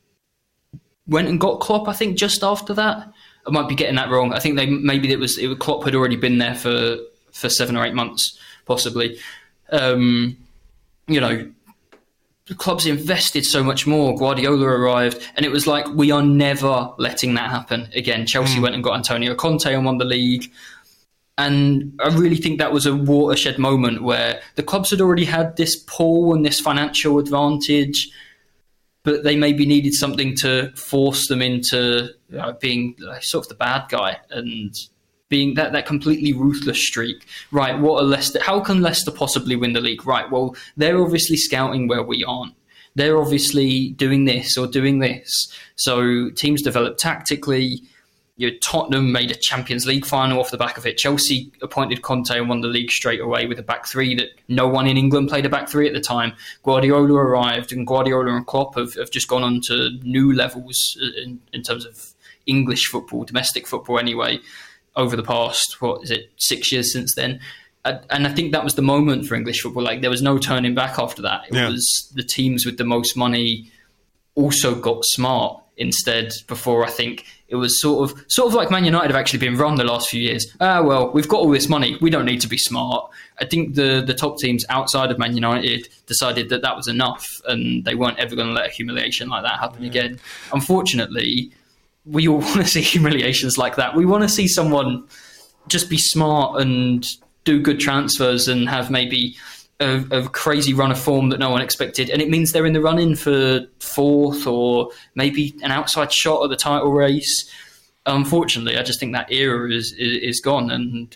went and got Klopp, I think, just after that. I might be getting that wrong. I think they maybe it was it, Klopp had already been there for, for seven or eight months, possibly. Um, you know, the clubs invested so much more. Guardiola arrived, and it was like, we are never letting that happen again. Chelsea mm. went and got Antonio Conte and won the league. And I really think that was a watershed moment where the clubs had already had this pull and this financial advantage, but they maybe needed something to force them into you know, being like, sort of the bad guy and being that, that completely ruthless streak. Right, what are Leicester? How can Leicester possibly win the league? Right, well, they're obviously scouting where we aren't. They're obviously doing this or doing this. So teams develop tactically. You know, Tottenham made a Champions League final off the back of it. Chelsea appointed Conte and won the league straight away with a back three that no one in England played a back three at the time. Guardiola arrived, and Guardiola and Klopp have, have just gone on to new levels in, in terms of English football, domestic football anyway, over the past, what is it, six years since then. And I think that was the moment for English football. Like there was no turning back after that. It yeah. was the teams with the most money also got smart instead before. I think it was sort of sort of like Man United have actually been run the last few years. Ah, well, we've got all this money. We don't need to be smart. I think the, the top teams outside of Man United decided that that was enough and they weren't ever going to let a humiliation like that happen yeah. again. Unfortunately, we all want to see humiliations like that. We want to see someone just be smart and do good transfers and have maybe a, a crazy run of form that no one expected. And it means they're in the run-in for fourth or maybe an outside shot at the title race. Unfortunately, I just think that era is is, is gone. And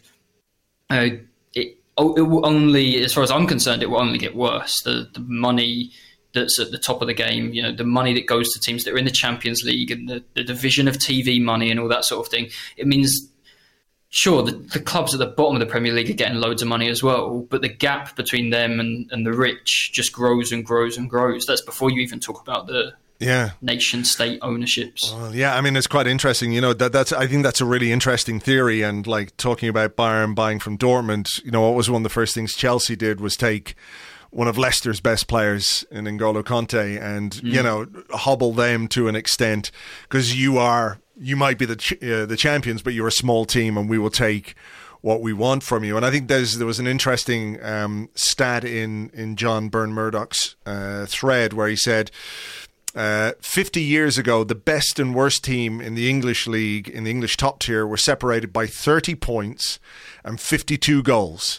uh, it, it will only, as far as I'm concerned, it will only get worse. The, the money that's at the top of the game, you know, the money that goes to teams that are in the Champions League and the, the division of T V money and all that sort of thing, it means, sure, the, the clubs at the bottom of the Premier League are getting loads of money as well, but the gap between them and, and the rich just grows and grows and grows. That's before you even talk about the yeah. nation-state ownerships. Well, yeah, I mean, it's quite interesting. You know, that that's I think that's a really interesting theory. And like talking about Bayern buying from Dortmund, you know, what was one of the first things Chelsea did was take one of Leicester's best players in N'Golo Kanté and, mm. you know, hobble them to an extent because you are, you might be the ch- uh, the champions, but you're a small team and we will take what we want from you. And I think there's there was an interesting um, stat in, in John Byrne Murdoch's uh, thread where he said, Uh, fifty years ago, the best and worst team in the English league, in the English top tier, were separated by thirty points and fifty-two goals.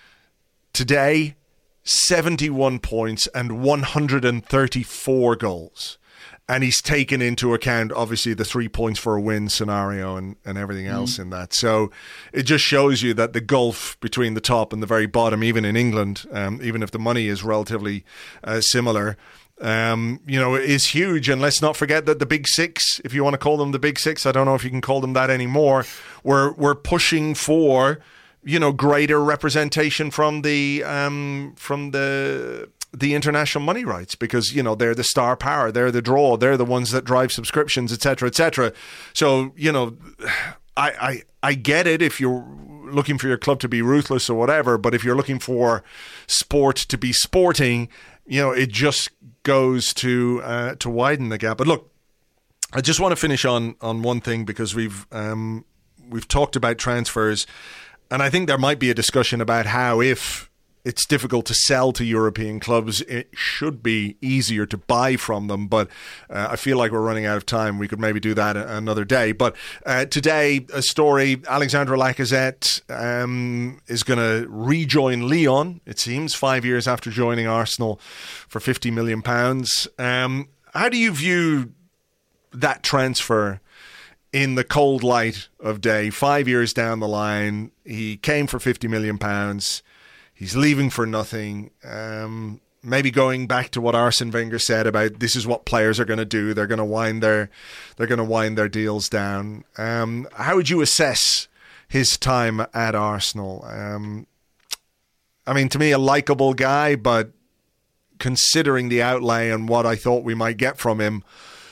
Today, seventy-one points and one hundred thirty-four goals. And he's taken into account, obviously, the three points for a win scenario and, and everything else mm. in that. So it just shows you that the gulf between the top and the very bottom, even in England, um, even if the money is relatively uh, similar, Um, you know, is huge. And let's not forget that the Big Six, if you want to call them the Big Six, I don't know if you can call them that anymore, we're, we're pushing for, you know, greater representation from the um, from the the international money rights because, you know, they're the star power, they're the draw, they're the ones that drive subscriptions, et cetera, et cetera. So, you know, I, I, I get it if you're looking for your club to be ruthless or whatever, but if you're looking for sport to be sporting, you know, it just goes to uh, to widen the gap. But look, I just want to finish on on one thing because we've um, we've talked about transfers, and I think there might be a discussion about how if it's difficult to sell to European clubs, it should be easier to buy from them. But uh, I feel like we're running out of time. We could maybe do that another day. But uh, today, a story, Alexandre Lacazette um, is going to rejoin Lyon, it seems, five years after joining Arsenal for fifty million pounds. Um, how do you view that transfer in the cold light of day? Five years down the line, he came for fifty million pounds. He's leaving for nothing. Um, maybe going back to what Arsene Wenger said about this is what players are going to do. They're going to wind their they're going to wind their deals down. Um, how would you assess his time at Arsenal? Um, I mean, to me, a likable guy, but considering the outlay and what I thought we might get from him,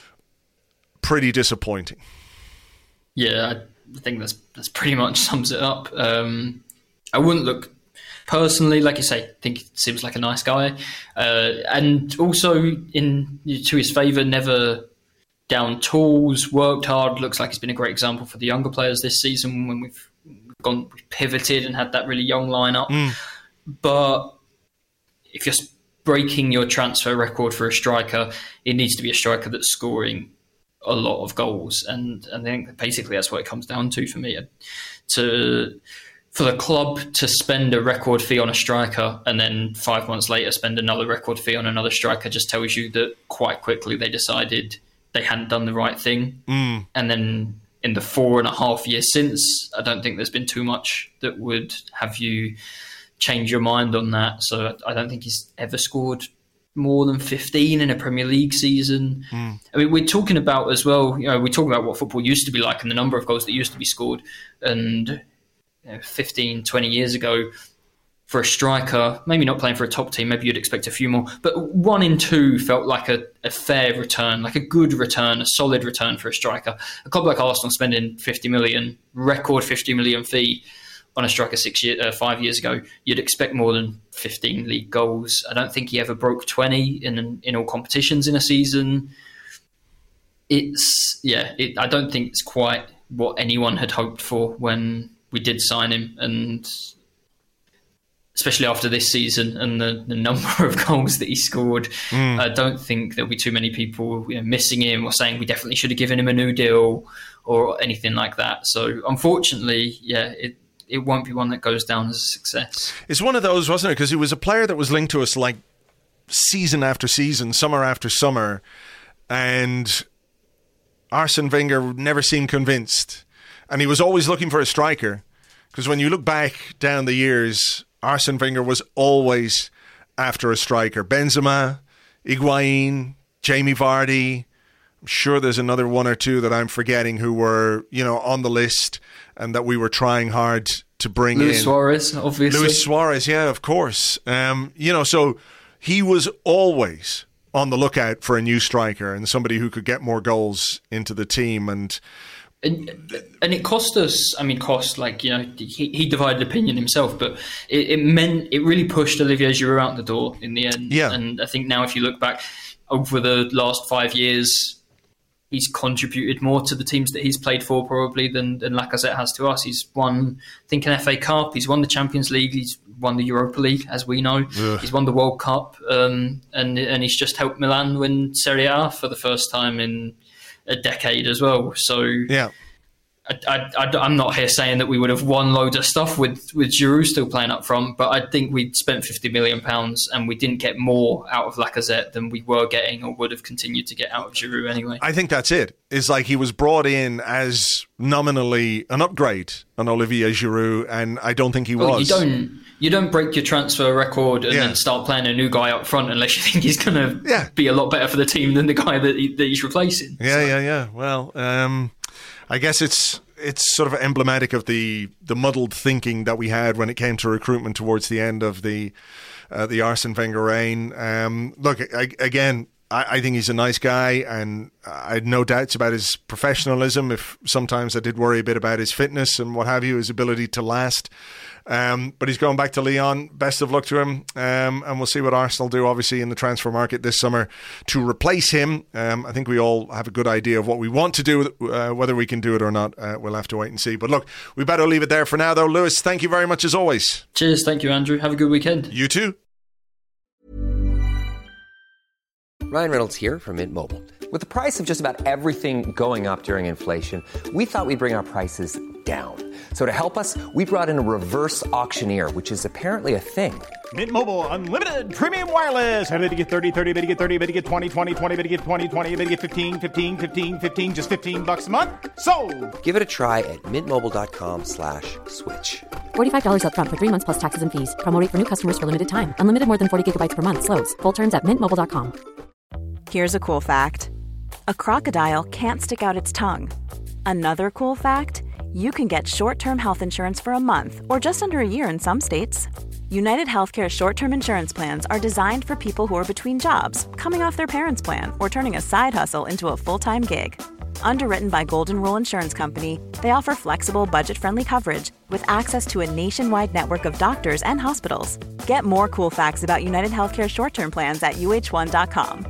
pretty disappointing. Yeah, I think that's that's pretty much sums it up. Um, I wouldn't look. Personally, like you say, I think he seems like a nice guy. Uh, and also, in to his favour, never down tools, worked hard. Looks like he's been a great example for the younger players this season when we've gone we've pivoted and had that really young lineup. Mm. But if you're breaking your transfer record for a striker, it needs to be a striker that's scoring a lot of goals. And, and I think basically that's what it comes down to for me. To... For the club to spend a record fee on a striker and then five months later spend another record fee on another striker just tells you that quite quickly they decided they hadn't done the right thing. Mm. And then in the four and a half years since, I don't think there's been too much that would have you change your mind on that. So I don't think he's ever scored more than fifteen in a Premier League season. Mm. I mean, we're talking about as well, you know, we talk about what football used to be like and the number of goals that used to be scored. And you know, fifteen, twenty years ago, for a striker, maybe not playing for a top team, maybe you'd expect a few more, but one in two felt like a, a fair return, like a good return, a solid return for a striker. A club like Arsenal spending fifty million, record fifty million fee on a striker six year, uh, five years ago, you'd expect more than fifteen league goals. I don't think he ever broke twenty in in all competitions in a season. It's, yeah, it, I don't think it's quite what anyone had hoped for when we did sign him, and especially after this season and the, the number of goals that he scored, mm. I don't think there'll be too many people, you know, missing him or saying we definitely should have given him a new deal or anything like that. So unfortunately, yeah, it it won't be one that goes down as a success. It's one of those, wasn't it? Because he was a player that was linked to us like season after season, summer after summer, and Arsene Wenger never seemed convinced. And he was always looking for a striker, because when you look back down the years, Arsene Wenger was always after a striker. Benzema, Higuain, Jamie Vardy. I'm sure there's another one or two that I'm forgetting who were, you know, on the list and that we were trying hard to bring Luis in. Suarez, obviously. Luis Suarez, yeah, of course. Um, you know, so he was always on the lookout for a new striker and somebody who could get more goals into the team. And and, and it cost us, I mean, cost, like, you know, he, he divided opinion himself, but it, it meant, it really pushed Olivier Giroud out the door in the end. Yeah. And I think now if you look back over the last five years, he's contributed more to the teams that he's played for probably than, than Lacazette has to us. He's won, I think, an F A Cup. He's won the Champions League. He's won the Europa League, as we know. Ugh. He's won the World Cup. Um, and and he's just helped Milan win Serie A for the first time in a decade as well. So yeah. I, I, I'm not here saying that we would have won loads of stuff with, with Giroud still playing up front, but I think we spent fifty million pounds and we didn't get more out of Lacazette than we were getting or would have continued to get out of Giroud anyway. I think that's it. It's like he was brought in as nominally an upgrade on Olivier Giroud, and I don't think he well, was. You don't, you don't break your transfer record and yeah. then start playing a new guy up front unless you think he's going to yeah. be a lot better for the team than the guy that, he, that he's replacing. Yeah, so. yeah, yeah. Well, um... I guess it's it's sort of emblematic of the, the muddled thinking that we had when it came to recruitment towards the end of the uh, the Arsene Wenger reign. Um, look, I, again, I, I think he's a nice guy, and I had no doubts about his professionalism. If sometimes I did worry a bit about his fitness and what have you, his ability to last. Um, but he's going back to Lyon. Best of luck to him. Um, and we'll see what Arsenal do, obviously, in the transfer market this summer to replace him. Um, I think we all have a good idea of what we want to do. Uh, whether we can do it or not, uh, we'll have to wait and see. But look, we better leave it there for now, though. Lewis, thank you very much as always. Cheers. Thank you, Andrew. Have a good weekend. You too. Ryan Reynolds here from Mint Mobile. With the price of just about everything going up during inflation, we thought we'd bring our prices down. So to help us, we brought in a reverse auctioneer, which is apparently a thing. Mint Mobile Unlimited Premium Wireless. How to get thirty, thirty, how to get thirty, how to get twenty, twenty, twenty, how to get twenty, twenty, how to get fifteen, fifteen, fifteen, fifteen, just fifteen bucks a month? Sold! Give it a try at mintmobile.com slash switch. forty-five dollars up front for three months plus taxes and fees. Promo rate for new customers for limited time. Unlimited more than forty gigabytes per month. Slows full terms at mint mobile dot com. Here's a cool fact. A crocodile can't stick out its tongue. Another cool fact, you can get short-term health insurance for a month or just under a year in some states. United Healthcare short-term insurance plans are designed for people who are between jobs, coming off their parents' plan, or turning a side hustle into a full-time gig. Underwritten by Golden Rule Insurance Company, they offer flexible, budget-friendly coverage with access to a nationwide network of doctors and hospitals. Get more cool facts about United Healthcare short-term plans at U H one dot com.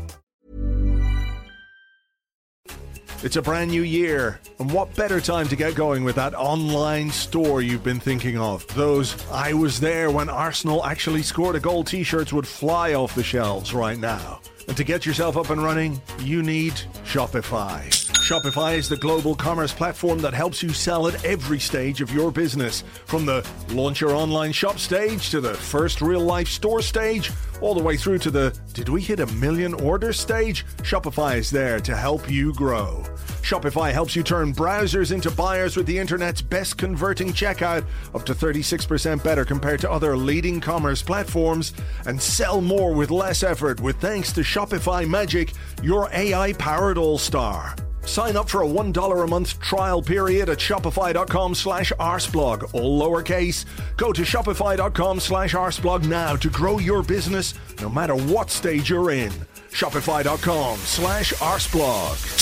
It's a brand new year, and what better time to get going with that online store you've been thinking of? Those I was there when Arsenal actually scored a goal t-shirts would fly off the shelves right now. And to get yourself up and running, you need Shopify. Shopify is the global commerce platform that helps you sell at every stage of your business. From the launch your online shop stage to the first real-life store stage, all the way through to the did we hit a million orders stage? Shopify is there to help you grow. Shopify helps you turn browsers into buyers with the internet's best converting checkout, up to thirty-six percent better compared to other leading commerce platforms, and sell more with less effort with thanks to Shopify Magic, your A I-powered all-star. Sign up for a one dollar a month trial period at shopify.com slash arsblog, all lowercase. Go to shopify.com slash arsblog now to grow your business no matter what stage you're in. Shopify.com slash arsblog.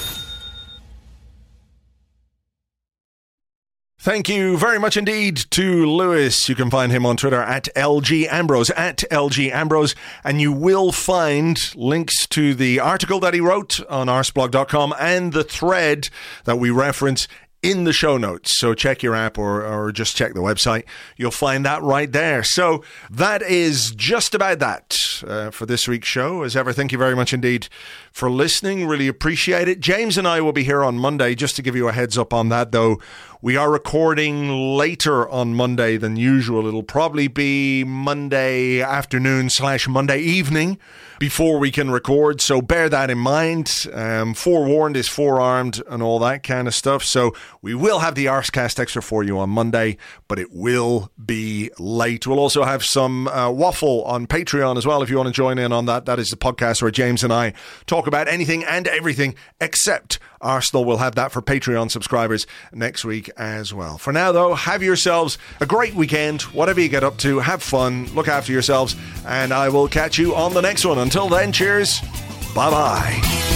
Thank you very much indeed to Lewis. You can find him on Twitter at L G Ambrose, at L G Ambrose, and you will find links to the article that he wrote on arsblog dot com and the thread that we reference in the show notes. So check your app or, or just check the website. You'll find that right there. So that is just about that uh, for this week's show. As ever, thank you very much indeed for listening. Really appreciate it. James and I will be here on Monday. Just to give you a heads up on that, though, We are recording later on Monday than usual. It'll probably be Monday afternoon slash Monday evening before we can record, so bear that in mind. Um, forewarned is forearmed and all that kind of stuff, so we will have the Arsecast Extra for you on Monday, but it will be late. We'll also have some uh, waffle on Patreon as well if you want to join in on that. That is the podcast where James and I talk about anything and everything except Arsenal. We'll have that for Patreon subscribers next week as well. For now, though, have yourselves a great weekend. Whatever you get up to, have fun, look after yourselves, and I will catch you on the next one. Until then, cheers. Bye-bye.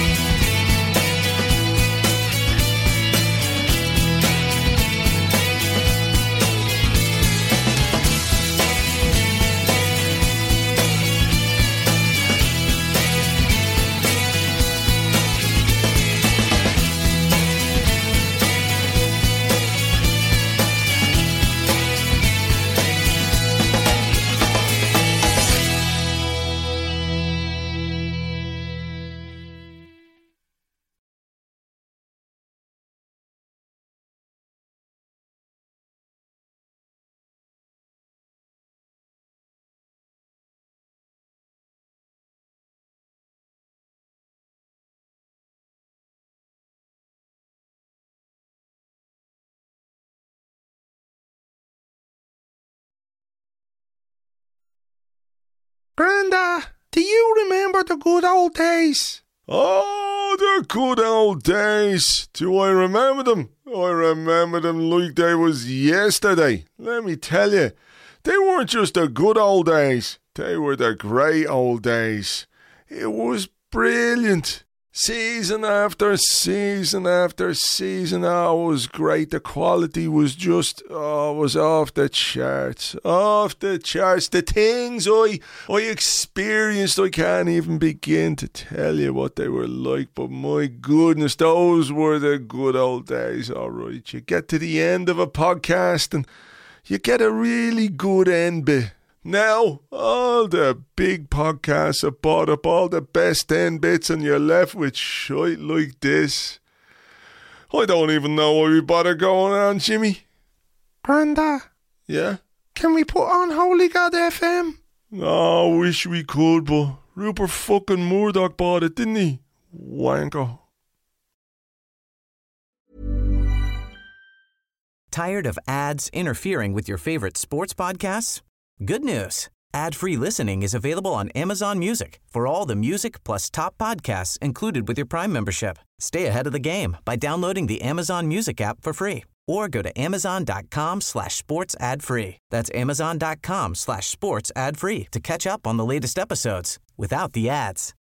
Granda, do you remember the good old days? Oh, the good old days. Do I remember them? I remember them like they was yesterday. Let me tell you, they weren't just the good old days. They were the great old days. It was brilliant. Season after season after season, oh, it was great. The quality was just, oh, it was off the charts, off the charts. The things I, I experienced, I can't even begin to tell you what they were like, but my goodness, those were the good old days, all right. You get to the end of a podcast and you get a really good end bit. Now, all the big podcasts have bought up all the best end bits and you're left with shite like this. I don't even know why we bother going on, Jimmy. Granda? Yeah? Can we put on Holy God F M? Oh, I wish we could, but Rupert fucking Murdoch bought it, didn't he? Wanker. Tired of ads interfering with your favorite sports podcasts? Good news. Ad-free listening is available on Amazon Music for all the music plus top podcasts included with your Prime membership. Stay ahead of the game by downloading the Amazon Music app for free or go to amazon.com slash sports ad free. That's amazon.com slash sports ad free to catch up on the latest episodes without the ads.